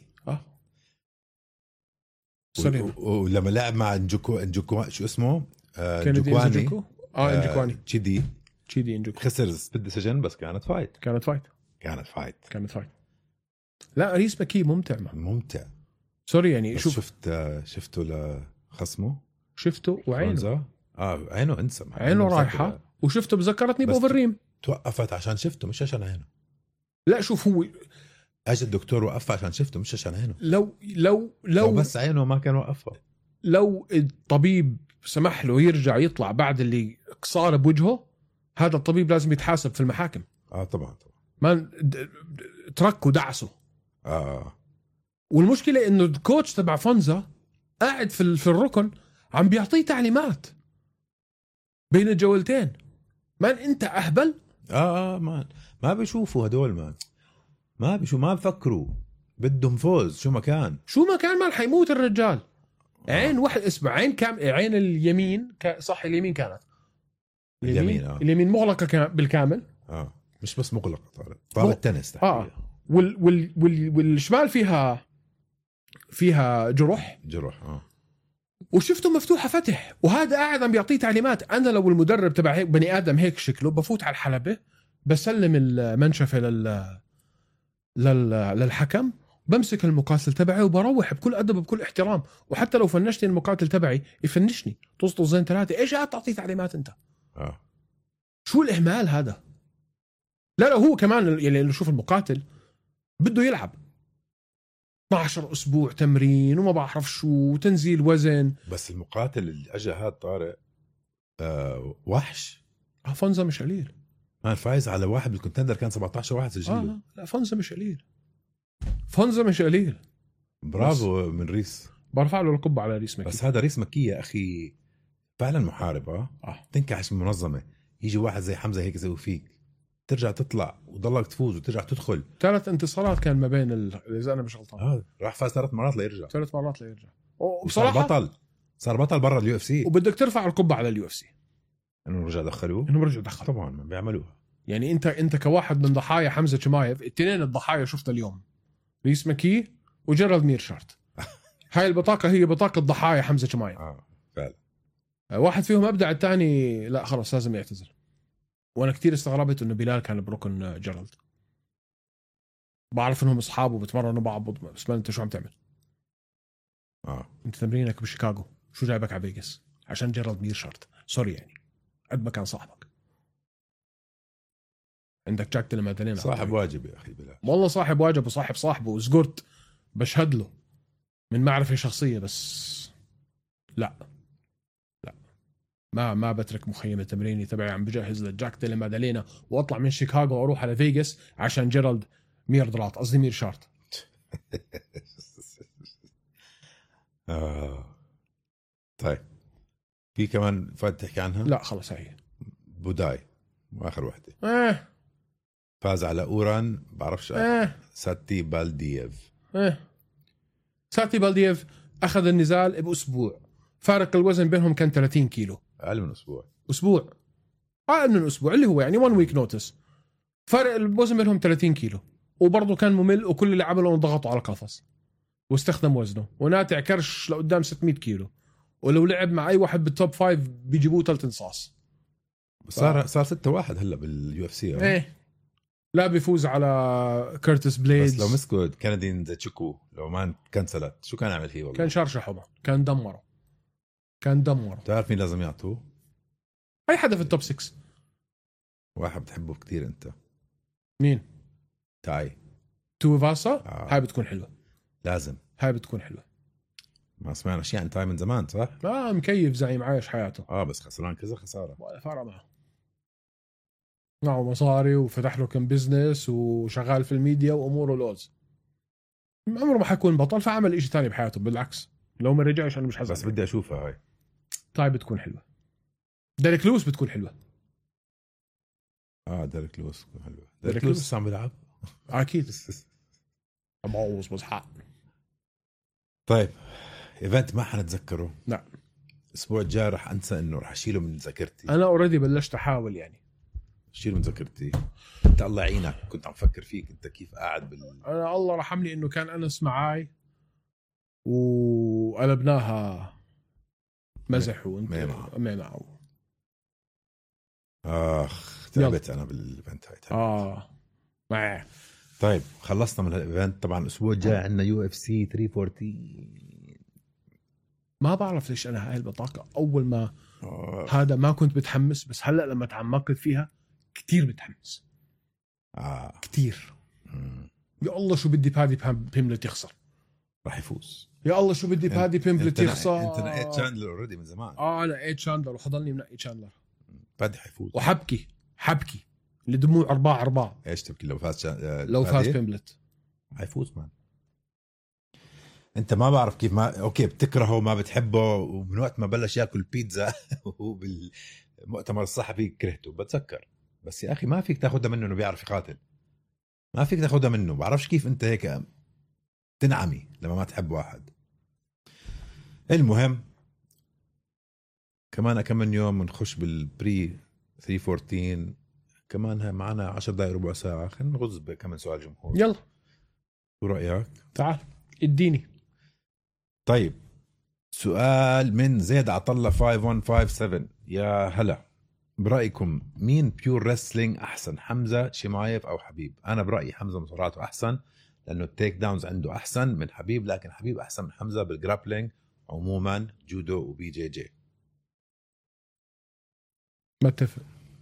ولما لعب مع انجوكو شو اسمه انجوكواني تشيدي انجوكو خسر سبيد سجن بس كانت فايت. لا ريس مكي ممتع. سوري يعني شفته لخصمه شفته وعينه عينه انسى عينه رايحة وشفته بذكرتني بوفريم. توقفت عشان شفته مش عشان عينه. لا شوف هو اجى الدكتور وقفها عشان شفته مش عشان عينه. لو بس عينه ما كان وقفها. لو الطبيب سمح له يرجع يطلع بعد اللي صار بوجهه هذا الطبيب لازم يتحاسب في المحاكم. طبعا ما تركوا دعسه. والمشكلة انه الكوتش تبع فونزا قاعد في الركن عم بيعطيه تعليمات بين الجولتين. مان انت اهبل. ما بيشوفوا هدول ما بفكروا بدهم فوز. شو ما كان مان حيموت الرجال. عين واحد اسمع عين اليمين صح اليمين كانت اليمين مغلقة بالكامل. مش بس مغلقة طابة التنس والشمال فيها جروح وشفته مفتوحة فتح وهذا قاعد عم بيعطيه تعليمات. أنا لو المدرب تبع هيك بني آدم هيك شكله بفوت على الحلبة بسلم المنشفة للحكم بمسك المقاتل تبعي وبروح بكل أدب بكل احترام، وحتى لو فنشتني المقاتل تبعي يفنشني تسطل زين ثلاثة، إيش قاعد تعطيه تعليمات أنت؟ شو الإهمال هذا؟ لا هو كمان يعني شوف المقاتل بده يلعب 12 أسبوع تمرين وما بعرف شو تنزيل وزن، بس المقاتل اللي أجا هذا طارق وحش. فونزا مش قليل، ما فايز على واحد بالكونتندر كان 17 واحد سجله. لا فونزا مش قليل، فونزا مش قليل. برافو من ريس، برفع له القبعة على ريس مكي. بس هذا ريس مكي يا أخي فعلا محارب. تنكحش من منظمة، يجي واحد زي حمزة هيك يسوي فيك، ترجع تطلع وضلك تفوز وترجع تدخل. 3 انتصارات كان ما بين إذا أنا مش غلطان. راح فاز 3 مرات ليرجع. 3 مرات ليرجع. وبصراحة صار بطل برا اليو اف سي. وبدك ترفع القبعة على اليو اف سي انه رجع دخلوه. طبعا ما بيعملوها. يعني انت كواحد من ضحايا حمزة شمايف، الاثنين الضحايا شفت اليوم ريس مكي وجيرالد ميرشارت. هاي البطاقة هي بطاقة ضحايا حمزة شمايف. فعلا. واحد فيهم ابدع، الثاني لا خلاص لازم يعتزل. وانا كتير استغربت انه بلال كان بركن جيرالد. بعرف انهم اصحاب وبتمرنوا بعض، بس ما انت شو عم تعمل؟ انت تمرينك بشيكاغو، شو جايبك على فيغاس عشان جيرالد ميرشارت؟ سوري يعني قد ما كان صاحبك. عندك جاك تلمادلين صاحب واجب يا اخي بلال، والله صاحب واجب وصاحب صاحبه وزقرت بشهد له من معرفة شخصية. بس لا ما بترك مخيم التمريني تبعي عم بجهز لجاك تلمادلينا واطلع من شيكاغو واروح على فيغاس عشان جيرالد ميرشارت. طيب في كمان فات تحكي عنها؟ لا خلص هي بوداي واخر وحده. فاز على اوران بعرفش. ساتي بالدييف. ساتي بالدييف اخذ النزال باسبوع، فارق الوزن بينهم كان 30 كيلو. اقل من اسبوع اقل من اسبوع اللي هو يعني 1 ويك نوتس. فرق الوزن بينهم 30 كيلو، وبرضه كان ممل، وكل اللي عمله انه ضغطوا على القفص واستخدم وزنه، وناتع كرش لقدام 600 كيلو، ولو لعب مع اي واحد بالتوب 5 بيجيبوه 3 انصاص. صار 6-1 هلا باليو اف سي. لا بيفوز على كيرتس بليدز. بس لو مسكوا كندين زي تشيكو لو ما كنسلت شو كان عمل فيه؟ والله كان شرشحه، كان دمره. تعرف مين لازم يعطوه؟ اي حدا في التوب 6. واحد بتحبه كتير انت. مين؟ تاي توفاسا. هاي بتكون حلوه، لازم. هاي بتكون حلوه. ما سمعنا شيء عن تاي من زمان صح؟ مكيف زعيم عايش حياته. بس خسران كذا خساره ولا فارق معه مصاري وفتح له كم بزنس وشغال في الميديا واموره لوز. عمره ما حيكون بطل، فعمل إشي تاني بحياته. بالعكس لو ما رجعش انا مش حزن. بس بدي اشوفها هاي. طيب بتكون حلوه. ديريك لويس بتكون حلوه. ديريك لويس بتكون حلوه. ديريك لويس عم بيلعب اكيد. ابوظ بصحى. طيب ايفنت ما حنتذكره. لا الاسبوع الجاي رح انسى انه رح اشيله من ذاكرتي. انا اوريدي بلشت احاول يعني شيله من ذاكرتي. انت الله يعينك، كنت عم فكر فيك انت كيف قاعد انا الله رحمني انه كان انس معاي وقلبناها مزح وانت معه. تعبت انا بالايفنت هاي. معي. طيب خلصنا من الايفنت. طبعا الاسبوع الجاي عندنا يو اف سي 314. ما بعرف ليش انا هاي البطاقه اول ما هذا ما كنت متحمس، بس هلا لما تعمقت فيها كتير متحمس. كتير. يا الله شو بدي بادي بيمبلت يخسر. راح يفوز. يا الله شو بدي بادي بيمبلت يخسر. انت نقيت شاندلر اوريدي من زمان. انا نقيت شاندلر وحضلني منقي شاندلر. بادي حيفوز. وحبكي الدموع 4-4. ايش تبكي لو فاز لو فاز بيمبلت حيفوز مان. انت ما بعرف كيف ما اوكي بتكرهه وما بتحبه، ومن وقت ما بلش ياكل بيتزا وهو بالمؤتمر الصحفي كرهته بتذكر. بس يا اخي ما فيك تاخدها منه انه بيعرف يقاتل، ما فيك تاخدها منه. بعرفش كيف انت هيك تنعمي لما ما تحب واحد. المهم كمان كم من يوم نخش بالبري 314 كمان معنا 10 دقائق ربع ساعة. خلينا نغز بكم سؤال جمهور. يلا شو رأيك؟ تعال اديني. طيب سؤال من زيد عطلة 5157. يا هلا، برأيكم مين بيور ريسلينج أحسن، حمزة شمايف أو حبيب؟ أنا برأيي حمزة مصارعته أحسن لانه التيك داونز عنده احسن من حبيب، لكن حبيب احسن من حمزه بالجرابلينج عموما، جودو وبي جي جي. ما اتفق.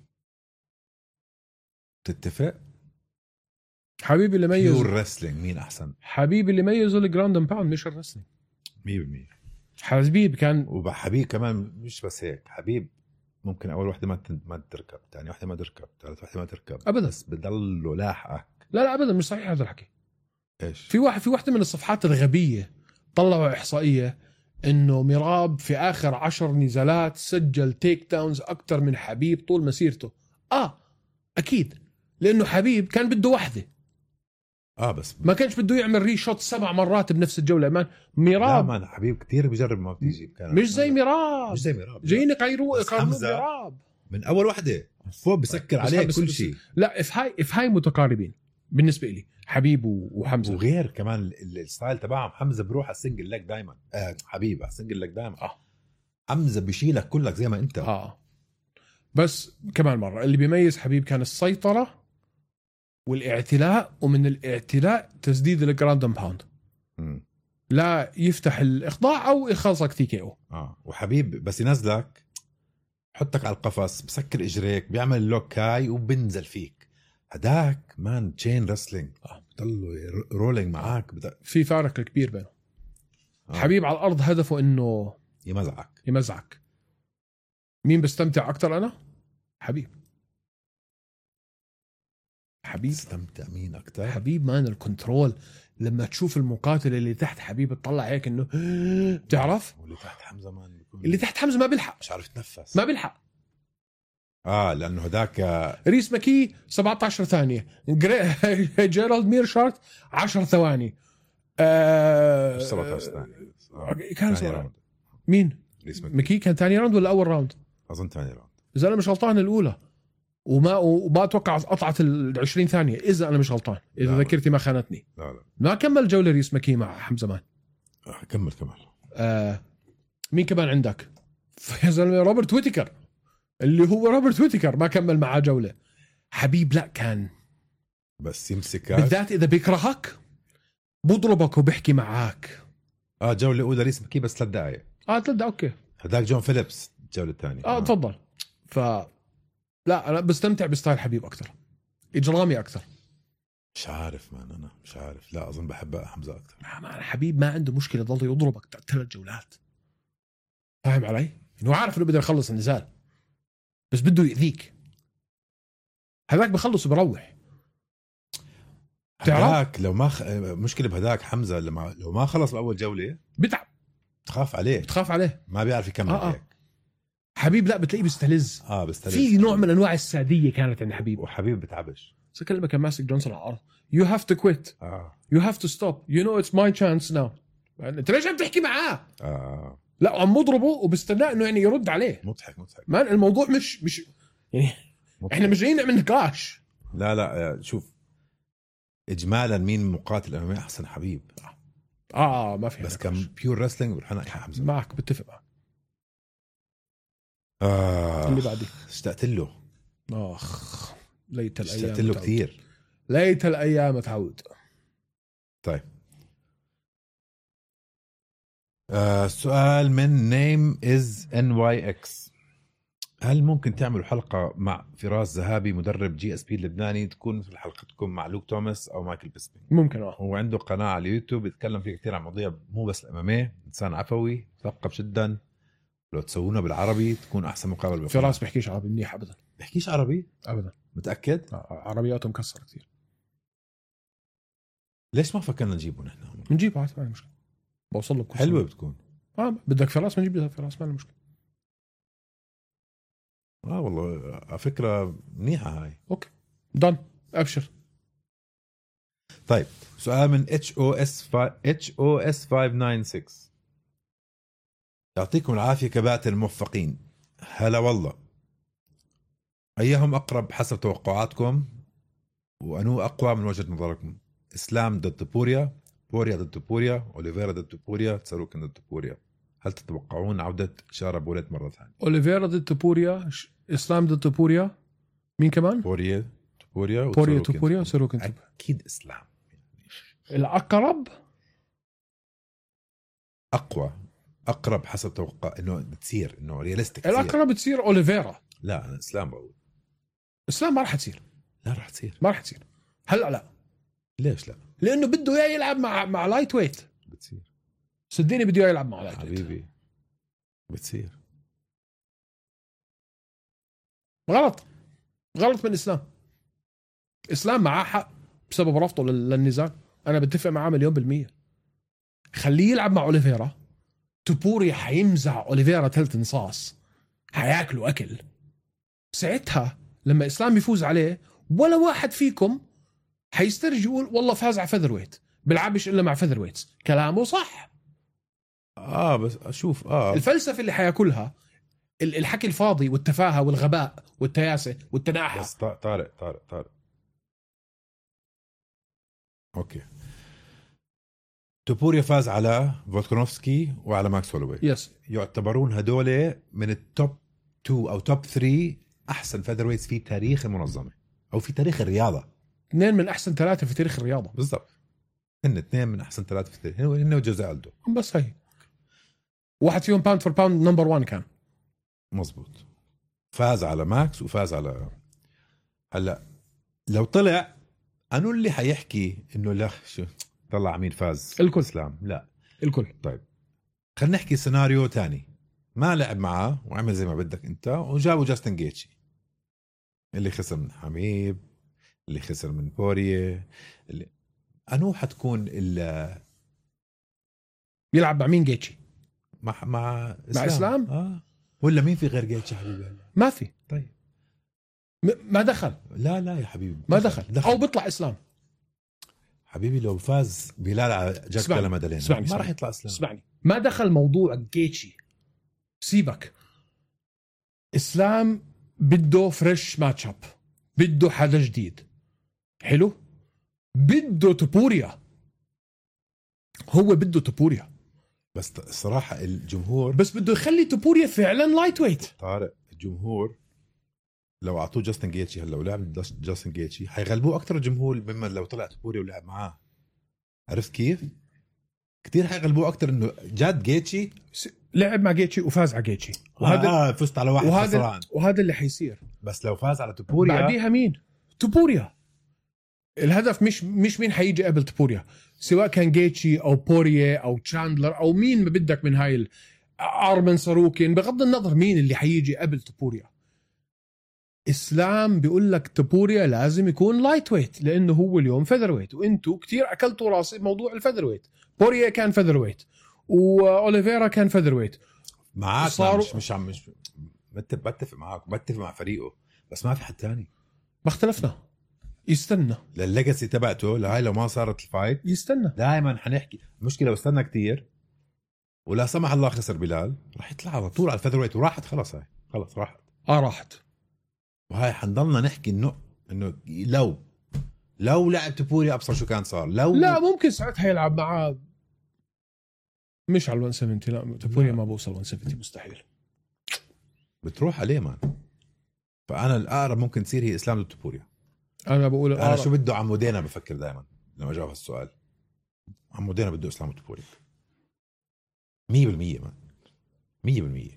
تتفق؟ حبيبي اللي ميز بيور رسلينج مين احسن؟ حبيبي اللي ميزه الجراوند اند باوند مش الرسلينج 100%. حبيب كان، وحبيب كمان مش بس هيك، حبيب ممكن اول وحده ما تركب، ثاني وحده ما تركب، ثالث وحده ما تركب ابدا، بس بضله لاحقك. لا ابدا مش صحيح هذا الحكي. ايش؟ في واحده من الصفحات الغبيه طلعوا احصائيه انه ميراب في اخر 10 نزالات سجل تيك داونز اكثر من حبيب طول مسيرته. اكيد لانه حبيب كان بده وحده، بس ما كانش بده يعمل ري شوت 7 مرات بنفس الجوله. مان ميراب لا حبيب كتير بيجرب ما بتيجي، مش زي ميراب جايين يقارنوا ميراب من اول وحده فوق بسكر عليه كل شيء. لا اف هاي متقاربين بالنسبه لي، حبيب وحمزه. وغير كمان الستايل تبعهم، حمزه بروح على السنجل ليج دائما، حبيب على السنجل ليج دائما. حمزه بيشيلك كلك زي ما انت. بس كمان مره اللي بيميز حبيب كان السيطره والاعتلاء، ومن الاعتلاء تسديد الجراوند اند باوند، لا يفتح الاخضاع او يخلصك تي كي او. وحبيب بس ينزلك حطك على القفص، بسكر اجريك، بيعمل لوك هاي وبنزل فيك. هداك مان تشين رسلينج، بضلوا رولينج معاك. في فارق كبير بينه. حبيب على الارض هدفه انه يمزعك. مين بستمتع اكتر؟ انا حبيب استمتع. مين اكتر؟ حبيب. مان الكنترول لما تشوف المقاتل اللي تحت حبيب تطلع هيك انه تعرف، واللي تحت حمزه مان اللي تحت حمزه ما بيلحق، مش عارف يتنفس، ما بيلحق. لانه هداك ريس ماكي 17 ثانيه، جيرالد ميرشارت 10 ثواني، 17 ثانيه كان مين؟ ريس ماكي كان ثاني راوند ولا اول راوند؟ اظن ثاني راوند اذا انا مش غلطان الاولى، وما اتوقع قطعت ال 20 ثانيه اذا انا مش غلطان، اذا ذاكرتي ما خانتني. لا ما كمل جوله ريس ماكي مع حمزه مان. كمل. مين كمان عندك؟ يا زلمه روبرت ويتيكر، اللي هو روبرت ويتيكر ما كمل معاه جوله. حبيب لا كان بس يمسكك، بالذات اذا بيكرهك بضربك وبيحكي معاك. جوله اولى ريس ماكي بس 3 دقائق. 3 دقائق اوكي. هداك جون فيليبس الجوله الثانيه. تفضل. لا انا بستمتع بستايل حبيب اكثر، اجرامي اكثر. مش عارف مان، انا مش عارف. لا اظن بحب حمزه اكثر. حبيب ما عنده مشكله يضل يضربك 3 جولات، فاهم علي؟ انه عارف انه بده يخلص النزال بس بده يأذيك. هذاك بخلص وبروح. هذاك لو ما مشكله بهداك حمزه لو ما خلص باول جوله بتعب، تخاف عليه ما بيعرف يكمل. هيك حبيب لا بتلاقيه بيستلز. في نوع من انواع الساديه كانت عند حبيب. وحبيب بتعبش. كلمه كان ماسك جونسون على الارض، you have to quit, you have to stop, you know it's my chance now. انت ليش عم تحكي معاه؟ لا عم مضربه وبستناه انه يعني يرد عليه. مضحك مان الموضوع مش يعني احنا مش جايين نعمل نقاش. لا شوف اجمالا مين مقاتل امامي احسن؟ حبيب. ما في، بس كان بيور رسلينج والحنا حمزه. معك بتفق معك. اللي بعدي اشتقت له. ليت الايام اشتقت له كثير. ليت الايام تعود. طيب سؤال من نيم از NYX. هل ممكن تعملوا حلقة مع فراس ذهابي مدرب GSP اللبناني تكون مثل حلقتكم مع لوك توماس أو مايكل بيسبي؟ ممكن. هو عنده قناة على اليوتيوب يتكلم فيها كثير عن مواضيع مو بس الأمامية. إنسان عفوي مثقف جدا. لو تسوونه بالعربي تكون أحسن مقابل. فراس بيحكيش عربي منيح أبدا. بيحكيش عربي أبدا. متأكد؟ عربياته مكسرة كثير. ليش ما فكرنا نجيبه نحن؟ نجيبه عادي ما عندنا مشكلة. بوصل لك حلوة بتكون. بدك فراس ما نجيب فراس ما عندنا مشكلة. والله فكرة منيحة هاي. اوكي دن ابشر. طيب سؤال من HOS 596. يعطيكم العافية كباتن الموفقين. هلا والله. أيهم أقرب حسب توقعاتكم وأنو أقوى من وجهة نظركم؟ إسلام ضد بوريا ضد بوريا، أوليفيرا ضد بوريا، تساروكن ضد بوريا. هل تتوقعون عودة شارة بوليت مرة ثانية؟ أوليفيرا ضد بوريا، إسلام ضد بوريا، مين كمان؟ بوريا ساروكن. أكيد إسلام. الاقرب اقرب حسب توقع انه بتصير انه رياليستيك الاقرب تصير اوليفيرا. لا أنا اسلام بقول اسلام ما راح تصير. لا راح تصير. ما راح تصير هلا. لا ليش لا؟ لانه بده اياه يلعب مع لايت ويت. بتصير صدقني بده اياه يلعب مع لايت ويت حبيبي. بتصير. غلط من اسلام معاه حق بسبب رفضه للنزال. انا بتفق معاه 1,000,000%. خليه يلعب مع اوليفيرا. توبوريا حيمزع اوليفيرا ثلث نصاص، حياكلوا اكل. ساعتها لما اسلام يفوز عليه ولا واحد فيكم حيسترجي يقول والله فاز على فيذر ويت، بلعبش الا مع فيذر ويتس. كلامه صح. بس اشوف الفلسفه اللي حياكلها الحكي الفاضي والتفاهه والغباء والتياسه والتناحه. بس طارق اوكي. توبوريا فاز على فولكانوفسكي وعلى ماكس هولوي. يس. يعتبرون هدول من التوب 2 او توب 3 احسن فيذر ويتس في تاريخ المنظمه او في تاريخ الرياضه. 2 من احسن 3 في تاريخ الرياضه. بالضبط. هن 2 من احسن 3 في التاريخ، هن وجوزي ألدو. بس هي واحد فيهم باوند فور باوند نمبر 1 كان. مزبوط. فاز على ماكس وفاز على هلا. لو طلع انو اللي حيحكي انه لا شو طلع مين فاز؟ الكل. اسلام لا الكل. طيب خلينا نحكي سيناريو تاني. ما لعب معاه وعمل زي ما بدك انت وجابوا جاستن جيتشي اللي خسر من حبيب، اللي خسر من بوريه، اللي انو حتكون يلعب مع مين جيتشي؟ مع اسلام. ولا مين في غير جيتشي حبيبي؟ ما في. طيب ما دخل. لا يا حبيبي ما دخل. او بيطلع اسلام حبيبي. لو فاز بلال على جاك مدالين ما راح يطلع اسلام. اسمعني، ما دخل موضوع جيتشي. سيبك. اسلام بده فريش ماتش اب، بده حدا جديد. حلو. بده توبوريا. هو بده توبوريا. بس الصراحه الجمهور بس بده يخلي توبوريا فعلا لايت ويت. طارق الجمهور لو اعطوه جاستن جيتشي هلا ولعب جاستن جيتشي حيغلبوه اكثر الجمهور مما لو طلع توبوريا ولعب معاه. عرفت كيف؟ كتير حيغلبوه اكثر انه جاد جيتشي لعب مع جيتشي وفاز على جيتشي وهذا فزت على واحد خسران. وهذا اللي حيصير. بس لو فاز على توبوريا بعديها مين؟ توبوريا. الهدف مش مين حيجي قبل توبوريا، سواء كان جيتشي او بوريه او تشاندلر او مين ما بدك من هاي ارمن ساروكين، بغض النظر مين اللي حيجي قبل توبوريا. اسلام بيقول لك توبوريا لازم يكون لايت ويت لانه هو اليوم فيذر ويت، وانتوا كتير اكلتوا راسي بموضوع الفيذر ويت. بوريه كان فيذر ويت واوليفيرا كان فيذر ويت معاك. مش بتفق معاك، بتفق مع فريقه، بس ما في حد تاني. ما اختلفنا. يستنى للليجاسي تبعته لهاي. لو ما صارت الفايت يستنى. دائما حنحكي المشكله لو استنى كتير ولا سمح الله خسر بلال راح يطلع على طول على الفيذر ويت وراحت خلص. هاي خلص راحت. وهاي حنضلنا نحكي انه لو لعب توبوريا ابصر شو كان صار. لا ممكن ساعتها يلعب معاه مش على 170. لا توبوريا ما بوصل 170 مستحيل. بتروح عليه مان. فانا الاقرب ممكن تصير هي اسلام ضد توبوريا. انا بقول انا شو بده عمودينا بفكر دائما لما اجاوب هالسؤال. عمودينا بده اسلام ضد توبوريا 100% مان 100%.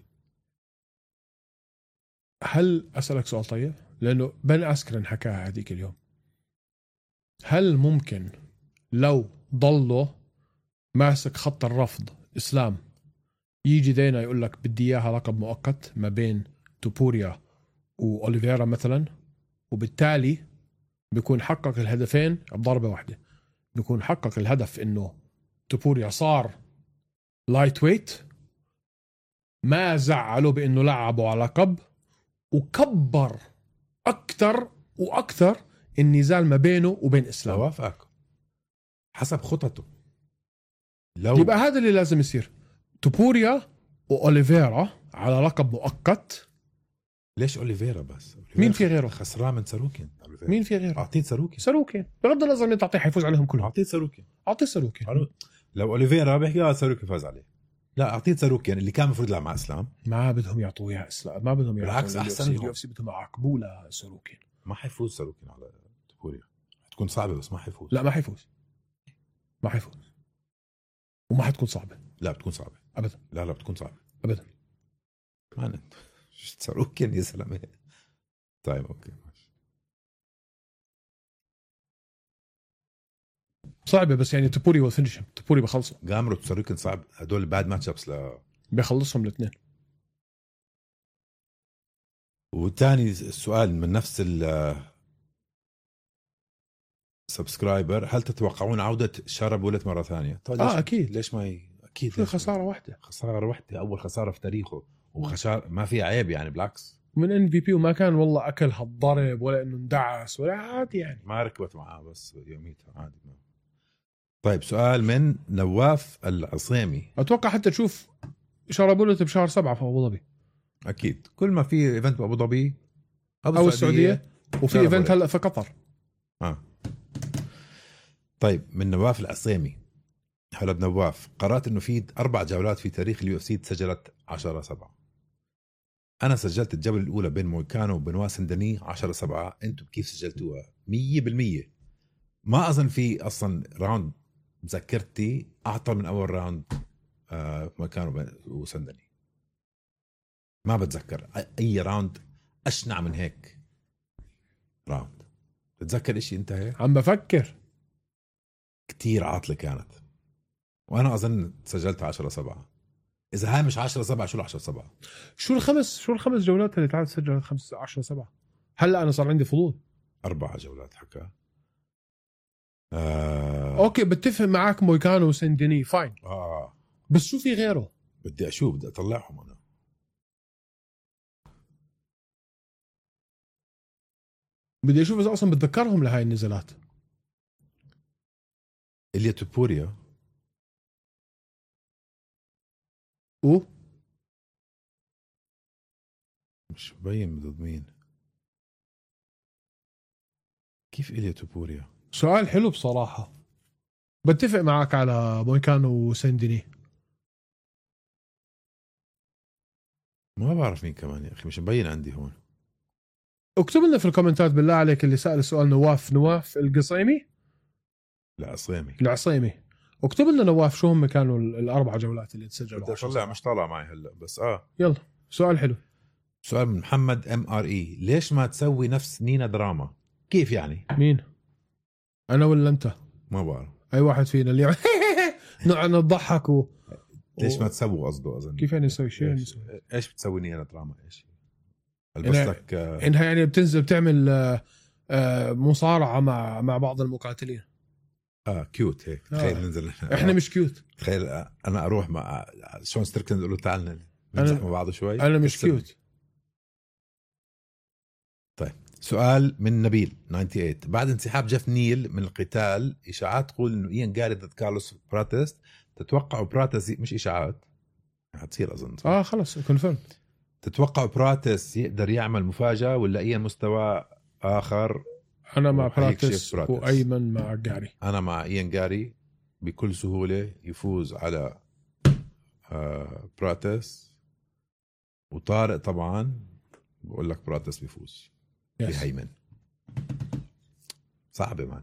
هل اسالك سؤال طيب؟ لانه بن اسكرن حكاها هذيك اليوم. هل ممكن لو ضله ماسك خط الرفض اسلام يجي دينا يقول لك بدي اياها لقب مؤقت ما بين توبوريا واوليفيرا مثلا، وبالتالي بيكون حقق الهدفين بضربه واحده؟ بيكون حقق الهدف انه توبوريا صار لايت ويت، ما زعله بانه لعبه على لقب، وكبر اكثر واكثر النزال ما بينه وبين اسلام. وافقك حسب خطته. لو يبقى هذا اللي لازم يصير. توبوريا واوليفيرا على لقب مؤقت. ليش اوليفيرا بس؟ مين في غيره؟ خسران من ساروكين. مين في غيره؟ اعطيه ساروكين بغض النظر مين تعطيه حيفوز عليهم كلهم. اعطيه ساروكين. لو اوليفيرا بيحكي ساروكين فاز عليه. لا اعطيه ساروكين اللي كان المفروض يلعب مع اسلام. ما بدهم يعطوه اياه اسلام، ما بدهم يعطوه. بالعكس احسن اليو اف سي بدهم يعاقبوه لساروكين. ما حيفوز ساروكين على توبوريا. حتكون صعبه بس ما حيفوز. لا ما حيفوز. ما حيفوز وما حتكون صعبة. لا بتكون صعبة أبدا. لا بتكون صعبة أبدا. ما صار اوكي يا سلام. طيب اوكي ماشي. صعبة بس يعني توبوري وفينيشم. توبوري بخلصه. جامرو تسوروكن صعب. هدول باد ماتش ابس بيخلصهم الاثنين. وتاني السؤال من نفس سبسكرايبر: هل تتوقعون عودة شارا بولت مرة ثانية؟ طيب أكيد. ليش ما أكيد في خسارة واحدة. خسارة واحدة، أول خسارة في تاريخه، وخسارة ما في عيب يعني، بالعكس من MVP وما كان والله أكل هالضرب ولا إنه اندعس ولا عادي يعني، ما ركبت معاه بس يوميتها عادي. طيب سؤال من نواف العصيمي: أتوقع حتى تشوف شارا بولت بشهر 7 في أبو ظبي. أكيد كل ما في إيفنت بأبو ظبي أو السعودية وفي إيفنت هلأ في قطر. طيب من نواف العصيمي: هلا بنواف، قرأت انه في 4 جولات في تاريخ اليو اف سي تسجلت 10/7. انا سجلت الجولة الاولى بين مويكانو وبنوا سندني 10/7. انتم كيف سجلتوها؟ 100% ما اظن في اصلا راوند ذكرتي اعطى من اول راوند مويكانو وسندني. ما بتذكر اي راوند اشنع من هيك راوند. بتذكر اشي انت هيك؟ عم بفكر. كتير عاطلة كانت، وانا اظن سجلت 10/7. اذا هاي مش 10/7 شو 10/7؟ شو الخمس جولات اللي تعال سجلت 10/7؟ هلا انا صار عندي فضول. 4 جولات حكى. اوكي بتفق معك مويكانو وسندني فاين. بس شو في غيره؟ بدي اشوف، بدي اطلعهم انا. بدي اشوف اذا اصلا بتذكرهم لهاي النزلات. إليا توبوريا مش مبين ضد مين. كيف إليا توبوريا؟ سؤال حلو بصراحة. بتفق معك على مويكانو وسندني. ما بعرف مين كمان يا أخي، مش مبين عندي هون. اكتب لنا في الكومنتات بالله عليك اللي سأل السؤال. نواف القصيمي العصيمي. اكتب لنا نواف شو هم كانوا ال4 جولات اللي تسجلوا. بدي اطلع، مش طالع معي هلا بس يلا سؤال حلو. سؤال من محمد MRE: ليش ما تسوي نفس نينا دراما؟ كيف يعني؟ مين؟ انا ولا انت؟ ما بعرف. اي واحد فينا اللي نقعد نضحك ليش ما تسووا قصده اظن. كيف يعني نسوي شيء؟ ايش بتسوي نينا دراما؟ ايش البسك؟ انها يعني بتنزل بتعمل مصارعة مع بعض المقاتلين. كيوت هيك. تخيل ننزل احنا مش كيوت. تخيل انا اروح مع شون ستريكلاند اقول له تعال نمزح مع بعض شوي. انا مش كيوت. طيب سؤال من نبيل 98: بعد انسحاب جيف نيل من القتال، اشاعات تقول انه ايان جاري ضد كارلوس براتس. تتوقعوا براتس، مش اشاعات هتصير اظن خلص كونفيرم، تتوقعوا براتس يقدر يعمل مفاجأة ولا ايان مستوى اخر؟ انا مع براتس وايمن مع جاري. انا مع ايان جاري بكل سهولة يفوز على براتس. وطارق طبعا بقول لك براتس بيفوز بهيمن. صعبة ما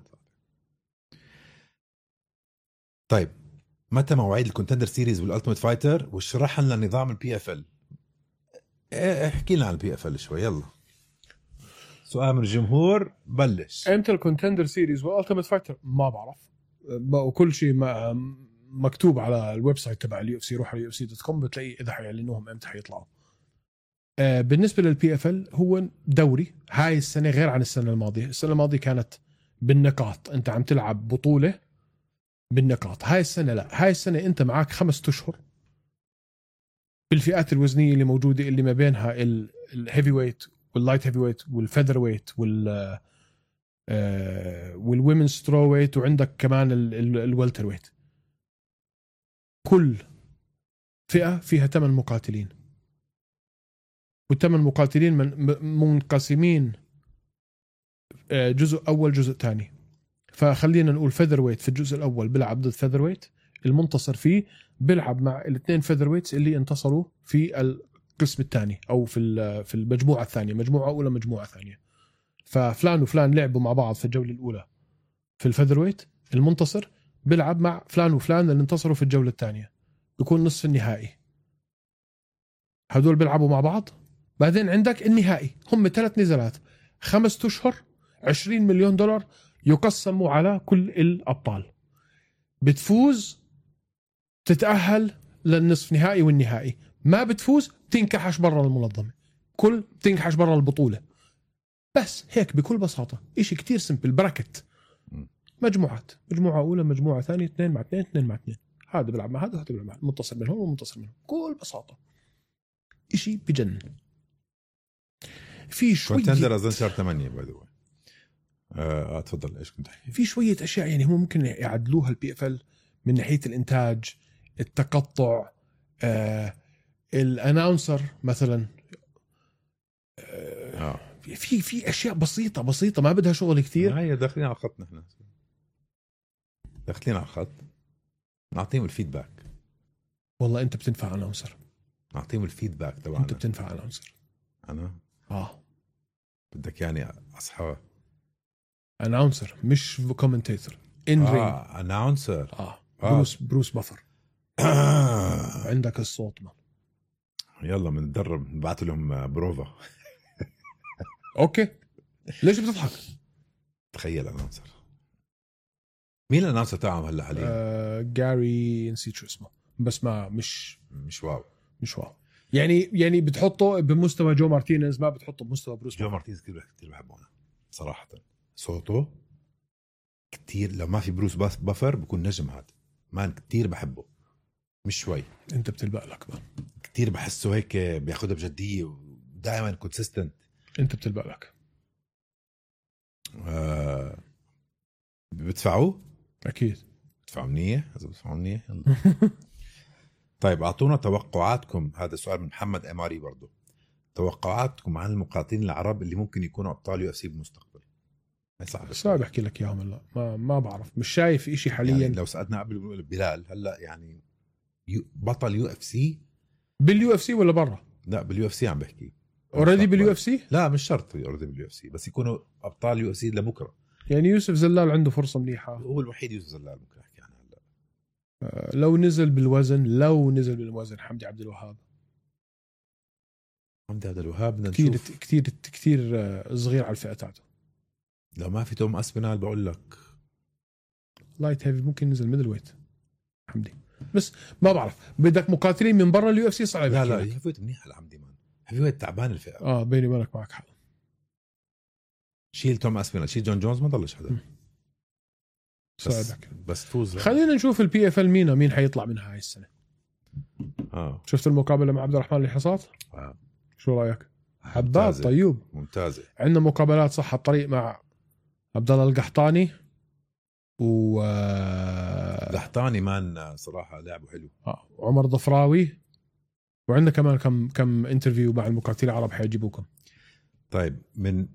طيب متى مواعيد الكونتندر سيريز والالتيميت فايتر؟ واشرح لنا نظام الPFL. احكي لنا عن الPFL شوي يلا. سؤال من الجمهور. بلش. امتى الكونتندر سيريز والالتيميت فايتر؟ ما بعرف. وكل شيء مكتوب على الويب سايت تبع UFC. روح على UFC.com بتلاقي اذا حيعلنوهم امتى حيطلعوا. بالنسبة للPFL هو دوري هاي السنة غير عن السنة الماضية. السنة الماضية كانت بالنقاط، انت عم تلعب بطولة بالنقاط. هاي السنة لا، هاي السنة انت معك 5 أشهر بالفئات الوزنية اللي موجودة، اللي ما بينها الهيفي ويت واللايت هيفي ويت والفيذر ويت والويمن سترو ويت، وعندك كمان الوالتر ويت. كل فئة فيها 8 مقاتلين، وال8 مقاتلين منقسمين جزء أول جزء تاني. فخلينا نقول فيذر ويت في الجزء الأول بيلعب ضد فيذر ويت، المنتصر فيه بيلعب مع الاثنين فيذر ويتس اللي انتصروا في القسم الثاني أو في المجموعة الثانية، مجموعة أولى مجموعة ثانية. ففلان وفلان لعبوا مع بعض في الجولة الأولى في الفيذر ويت، المنتصر بيلعب مع فلان وفلان اللي انتصروا في الجولة الثانية، بيكون نصف النهائي، هدول بيلعبوا مع بعض. بعدين عندك النهائي، هم 3 نزالات 5 أشهر، 20 مليون دولار يقسموا على كل الأبطال. بتفوز تتأهل للنصف نهائي والنهائي، ما بتفوز تنكحش برا المنظمة، تنكحش برا البطولة. بس هيك بكل بساطة، إشي كتير سمبل. براكت مجموعات، مجموعة أولى، مجموعة ثانية، 2 مع 2، 2 مع 2، هذا بيلعب مع هذا، هذا بيلعب مع، متصل منهم ومتصل منهم، بكل بساطة. إشي بجنن. في شوية كونتندر أظن شهر 8 باي ذا واي. تفضل. ايش كنت تحكي؟ في شوية أشياء يعني هم ممكن يعدلوها البي اف ال من ناحية الإنتاج، التقطع، الاناونسر مثلا. في اشياء بسيطه ما بدها شغل كتير. هي داخلين على الخط، نحن داخلين على الخط، نعطيهم الفيدباك. والله انت بتنفع اناونسر، نعطيهم الفيدباك تبعنا. انت بتنفع اناونسر. انا بدك يعني اصحى اناونسر مش كومنتيتور. ان رينج اناونسر. بروس بافر. عندك الصوت ما. يلا بنتدرب، نبعث لهم بروفا. اوكي، ليش بتضحك؟ تخيل اناونسر. مين الاناونسر تاعهم هلا حاليا؟ جاري، نسيت شو اسمه، بس ما مش واو. يعني بتحطه بمستوى جو مارتينيز، ما بتحطه بمستوى بروس. جو مارتينيز كتير بحبه انا صراحه. صوته كتير، لو ما في بروس بافر بكون نجم. هذا مان كتير بحبه، مش شوي. انت بتلبق لك بقى. كتير بحسه هيك بياخدها بجديه ودائما كونسيستنت. انت بتلبق لك. بتدفعوه اكيد بتدفعوا منيح. اذا بتدفعوا منيح طيب اعطونا توقعاتكم. هذا سؤال من محمد اماري برضو. توقعاتكم عن المقاتلين العرب اللي ممكن يكونوا ابطال يو اف سي بالمستقبل. صعب احكي لك اياهم هلا، ما بعرف، مش شايف إشي حاليا. يعني لو سألنا قبل بلال هلا يعني بطل يو اف سي باليو اف سي ولا برا؟ لا باليو اف سي عم بحكي. اوريدي باليو اف سي؟ لا مش شرط اوريدي باليو اف سي، بس يكونوا ابطال يو اف سي لبكره. يعني يوسف زلال عنده فرصه منيحه، هو الوحيد يوسف زلال ممكن احكي عنه هلا. لو نزل بالوزن حمدي عبد الوهاب. حمدي عبد الوهاب بدنا كتير نشوف. كتير صغير على الفئه تاعته. لو ما في توم اسبينال بقول لك لايت هيفي ممكن ينزل ميدل ويت حمدي، بس ما بعرف. بدك مقاتلين من برا اليو اف سي صعب. لا هيفي ويت منيح لحمدي مان. هيفي ويت تعبان الفئه. بيني وبينك معك حق. شيل توم اسبينال، شيل جون جونز، ما ضلش حدا. بس تفوز. خلينا نشوف البي اف ال مين حيطلع منها هاي السنه. شفت المقابله مع عبد الرحمن الحصاد؟ شو رايك؟ حباب طيوب ممتازه. عندنا مقابلات صح الطريق مع عبد الله القحطاني قحطاني مان صراحه لعبه حلو. وعمر ضفراوي، وعندنا كمان كم انترفيو مع المقاتلين العرب حيجيبوكم. طيب من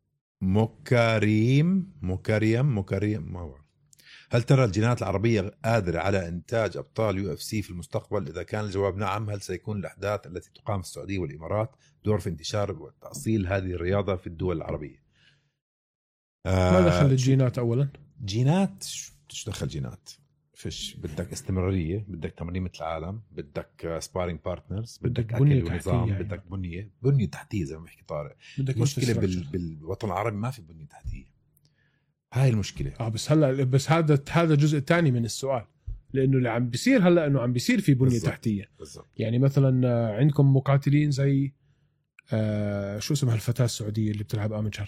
مكريم ما هو. هل ترى الجينات العربية قادرة على إنتاج أبطال يو اف سي في المستقبل؟ إذا كان الجواب نعم، هل سيكون الأحداث التي تقام في السعودية والإمارات دور في انتشار وتأصيل هذه الرياضة في الدول العربية؟ ما دخل الجينات أولا؟ جينات شو دخل جينات؟ فيش بدك استمرارية، بدك تمرين مثل العالم، بدك سبارينج بارتنرز، بدك أكل ونظام، يعني. بدك بنية تحتية زي ما بحكي طارق. مشكلة بالوطن العربي ما في بنية تحتية. هاي المشكلة. بس هذا الجزء الثاني من السؤال، لأنه اللي عم بيصير هلا إنه عم بيصير في بنية تحتية. بالزبط. يعني مثلا عندكم مقاتلين زي شو اسمها الفتاة السعودية اللي بتلعب أمجر،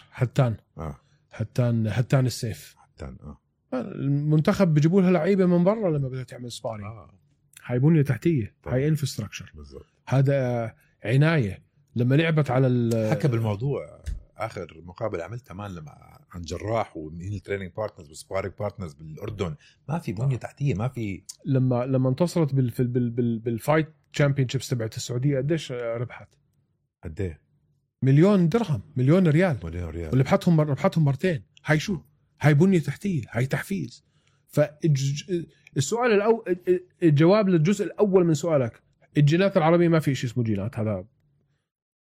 هتان السيف. المنتخب بيجيبوا لها لعيبة من برا لما بدها تعمل سبارينج. هاي بنية تحتية، هاي انفراستراكشر. هذا عناية. لما لعبت على حكى بالموضوع آخر مقابلة عملتها مان لما عن جراح ومين التريننج بارتنرز والسبارينج بارتنرز بالأردن، ما في بنية تحتية، ما في. لما انتصرت بالفايت تشامبيونشيبس تبعت السعودية قديش ربحت؟ قديه؟ مليون درهم، مليون ريال. واللي ربحتهم مرتين. هاي شو؟ هاي بنية تحتية، هاي تحفيز. فالسؤال الجواب للجزء الأول من سؤالك، الجينات العربية ما في شيء اسمه جينات. هذا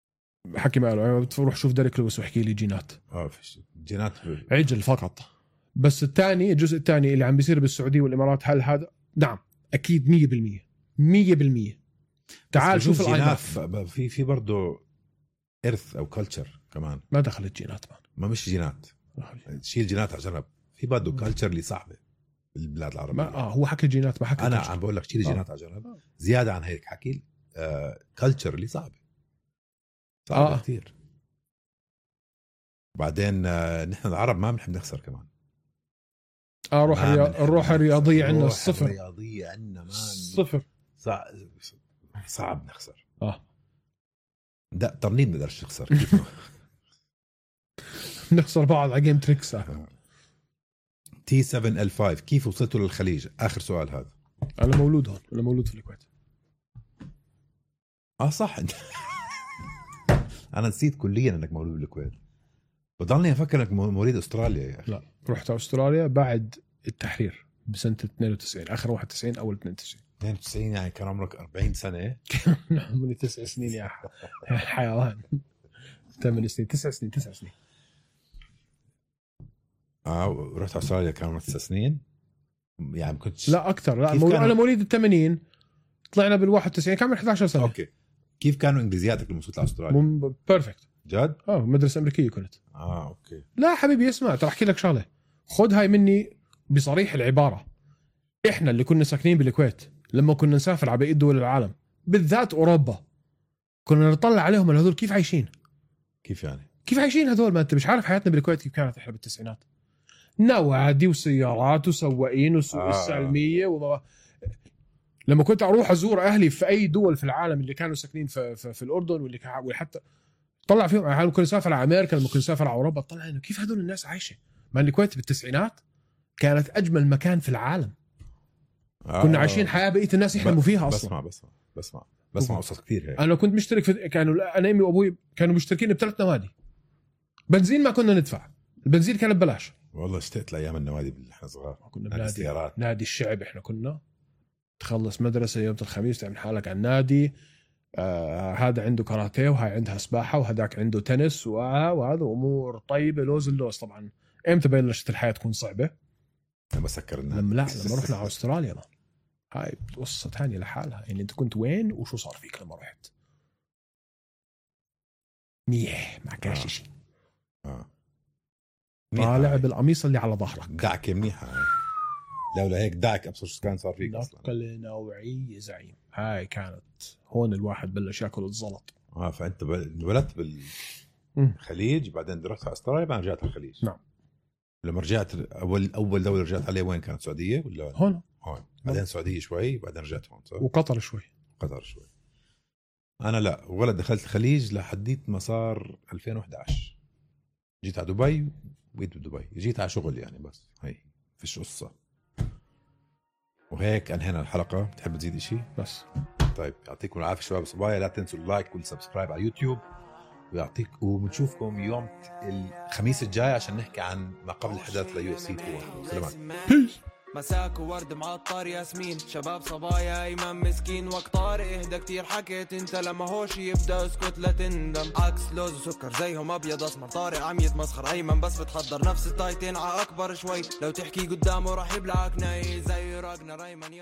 حكي معه، روح شوف ديريك لويس واحكي لي جينات. في جينات عجل فقط، بس الثاني الجزء الثاني اللي عم بيصير بالسعوديه والامارات، هل هذا؟ نعم اكيد 100%. تعال شوف الجينات. في برضه ارث او كلتشر كمان. ما دخلت جينات ما مش جينات، شيل جينات على جنب. في برضه كلتشر اللي صعبه بالبلاد العربيه. هو حكى جينات، ما حكى انا عم بقول لك شيل جينات على جنب. زياده عن هيك حكي كلتشر اللي صعبه كثير. بعدين نحن العرب ما بنحب نخسر كمان. الروح الرياضيه عندنا الصفر. الرياضيه عندنا صفر. صعب نخسر. ده ترنيب نقدرش نخسر. نخسر بعض على جيم تريكس. T7L5 كيف وصلتوا للخليج؟ آخر سؤال هذا. أنا مولود هون ولا مولود في الكويت؟ صح. أنا نسيت كليا أنك مولود بالكويت. بضلني أفكر أنك مواليد أستراليا يا أخي. لا، رحت أستراليا بعد التحرير بسنة 92، آخر 91 أول 92 يعني كان عمرك 40 سنة. عمري 9 سنين يا حيوان. 8 سنين 9 سنين. رحت أستراليا كان عمرك 9 سنين يعني كنتش. لا أكتر. لا أنا مواليد 80، طلعنا بال91 كان من 11 سنة. أوكي. كيف كانوا إنجليزياتك لما وصلت لأستراليا؟ بيرفكت. جد؟ مدرسة أمريكية كنت. أوكي. لا حبيبي اسمع، ترى أحكي لك شغلة، خد هاي مني بصريح العبارة. إحنا اللي كنا ساكنين بالكويت لما كنا نسافر على بقية دول العالم بالذات أوروبا، كنا نطلع عليهم هذول كيف عايشين. كيف يعني؟ كيف عايشين هذول؟ ما أنت مش عارف حياتنا بالكويت كيف كانت إحنا بالتسعينات. نوادي وسيارات وسواقين وسوق السلمية لما كنت أروح أزور أهلي في أي دول في العالم اللي كانوا ساكنين في الأردن واللي حتى طلع فيهم، يعني ممكن نسافر على أمريكا، ممكن نسافر على أوروبا، طلع إنه كيف هذول الناس عايشة. ما الكويت بالتسعينات كانت أجمل مكان في العالم. كنا عايشين حياة بقية الناس يحلموا فيها أصلا. بسمع قصص كثير هيك. أنا كنت مشترك كانوا أنا أمي وأبوي كانوا مشتركين ب3 نوادي. بنزين ما كنا ندفع، البنزين كان ببلاش. والله اشتقت لأيام النوادي بالإحنا صغار. كنا نادي الشعب. إحنا كنا تخلص مدرسة يوم الخميس تعمل حالك على النادي. هذا عنده كاراتيه وهاي عندها سباحة وهداك عنده تنس وهذا أمور طيبة لوز اللوز. طبعا إمتى بلشت الحياة تكون صعبة؟ لما سكر النادي. لما رحنا على أستراليا. هاي قصة ثانية لحالها. يعني أنت كنت وين وشو صار فيك لما رحت؟ ما كانش شيء. طالع بالقميص اللي على ظهرك. دعك منيحة. لولا هيك دعك أبصر شو كان صار فيك أصلا. نقل نوعية زعيم. هاي كانت هون الواحد بلش ياكل الزلط. فأنت انولدت بالخليج بعدين رحت على أستراليا بعدين رجعت على الخليج. نعم. لما رجعت أول دولة رجعت عليها وين كانت؟ السعودية ولا هون؟ بعدين السعودية شوي بعدين رجعت هون صح؟ وقطر شوي. أنا لا ولا دخلت الخليج لحديت ما صار 2011. جيت على دبي وجيت بدبي، جيت على شغل يعني بس هي فيش قصة. وهيك أنهينا الحلقة. بتحب تزيد إشي؟ بس طيب يعطيكم العافية شباب الصبايا. لا تنسوا اللايك والسبسكرايب على يوتيوب، وبنشوفكم يوم الخميس الجاي عشان نحكي عن ما قبل الحدث UFC 2. سلامات. مساك وورد معطر ياسمين، شباب صبايا ايمن مسكين وقت طارق اهدى كتير حكيت انت لما هوش يبدا اسكت لا تندم. عكس لوز وسكر زيهم ابيض اسمر، طارق عم يتمسخر ايمن بس بتحضر نفس التايتين ع اكبر شوي، لو تحكي قدامه راح يبلعك ناي زي راجنا ريمان.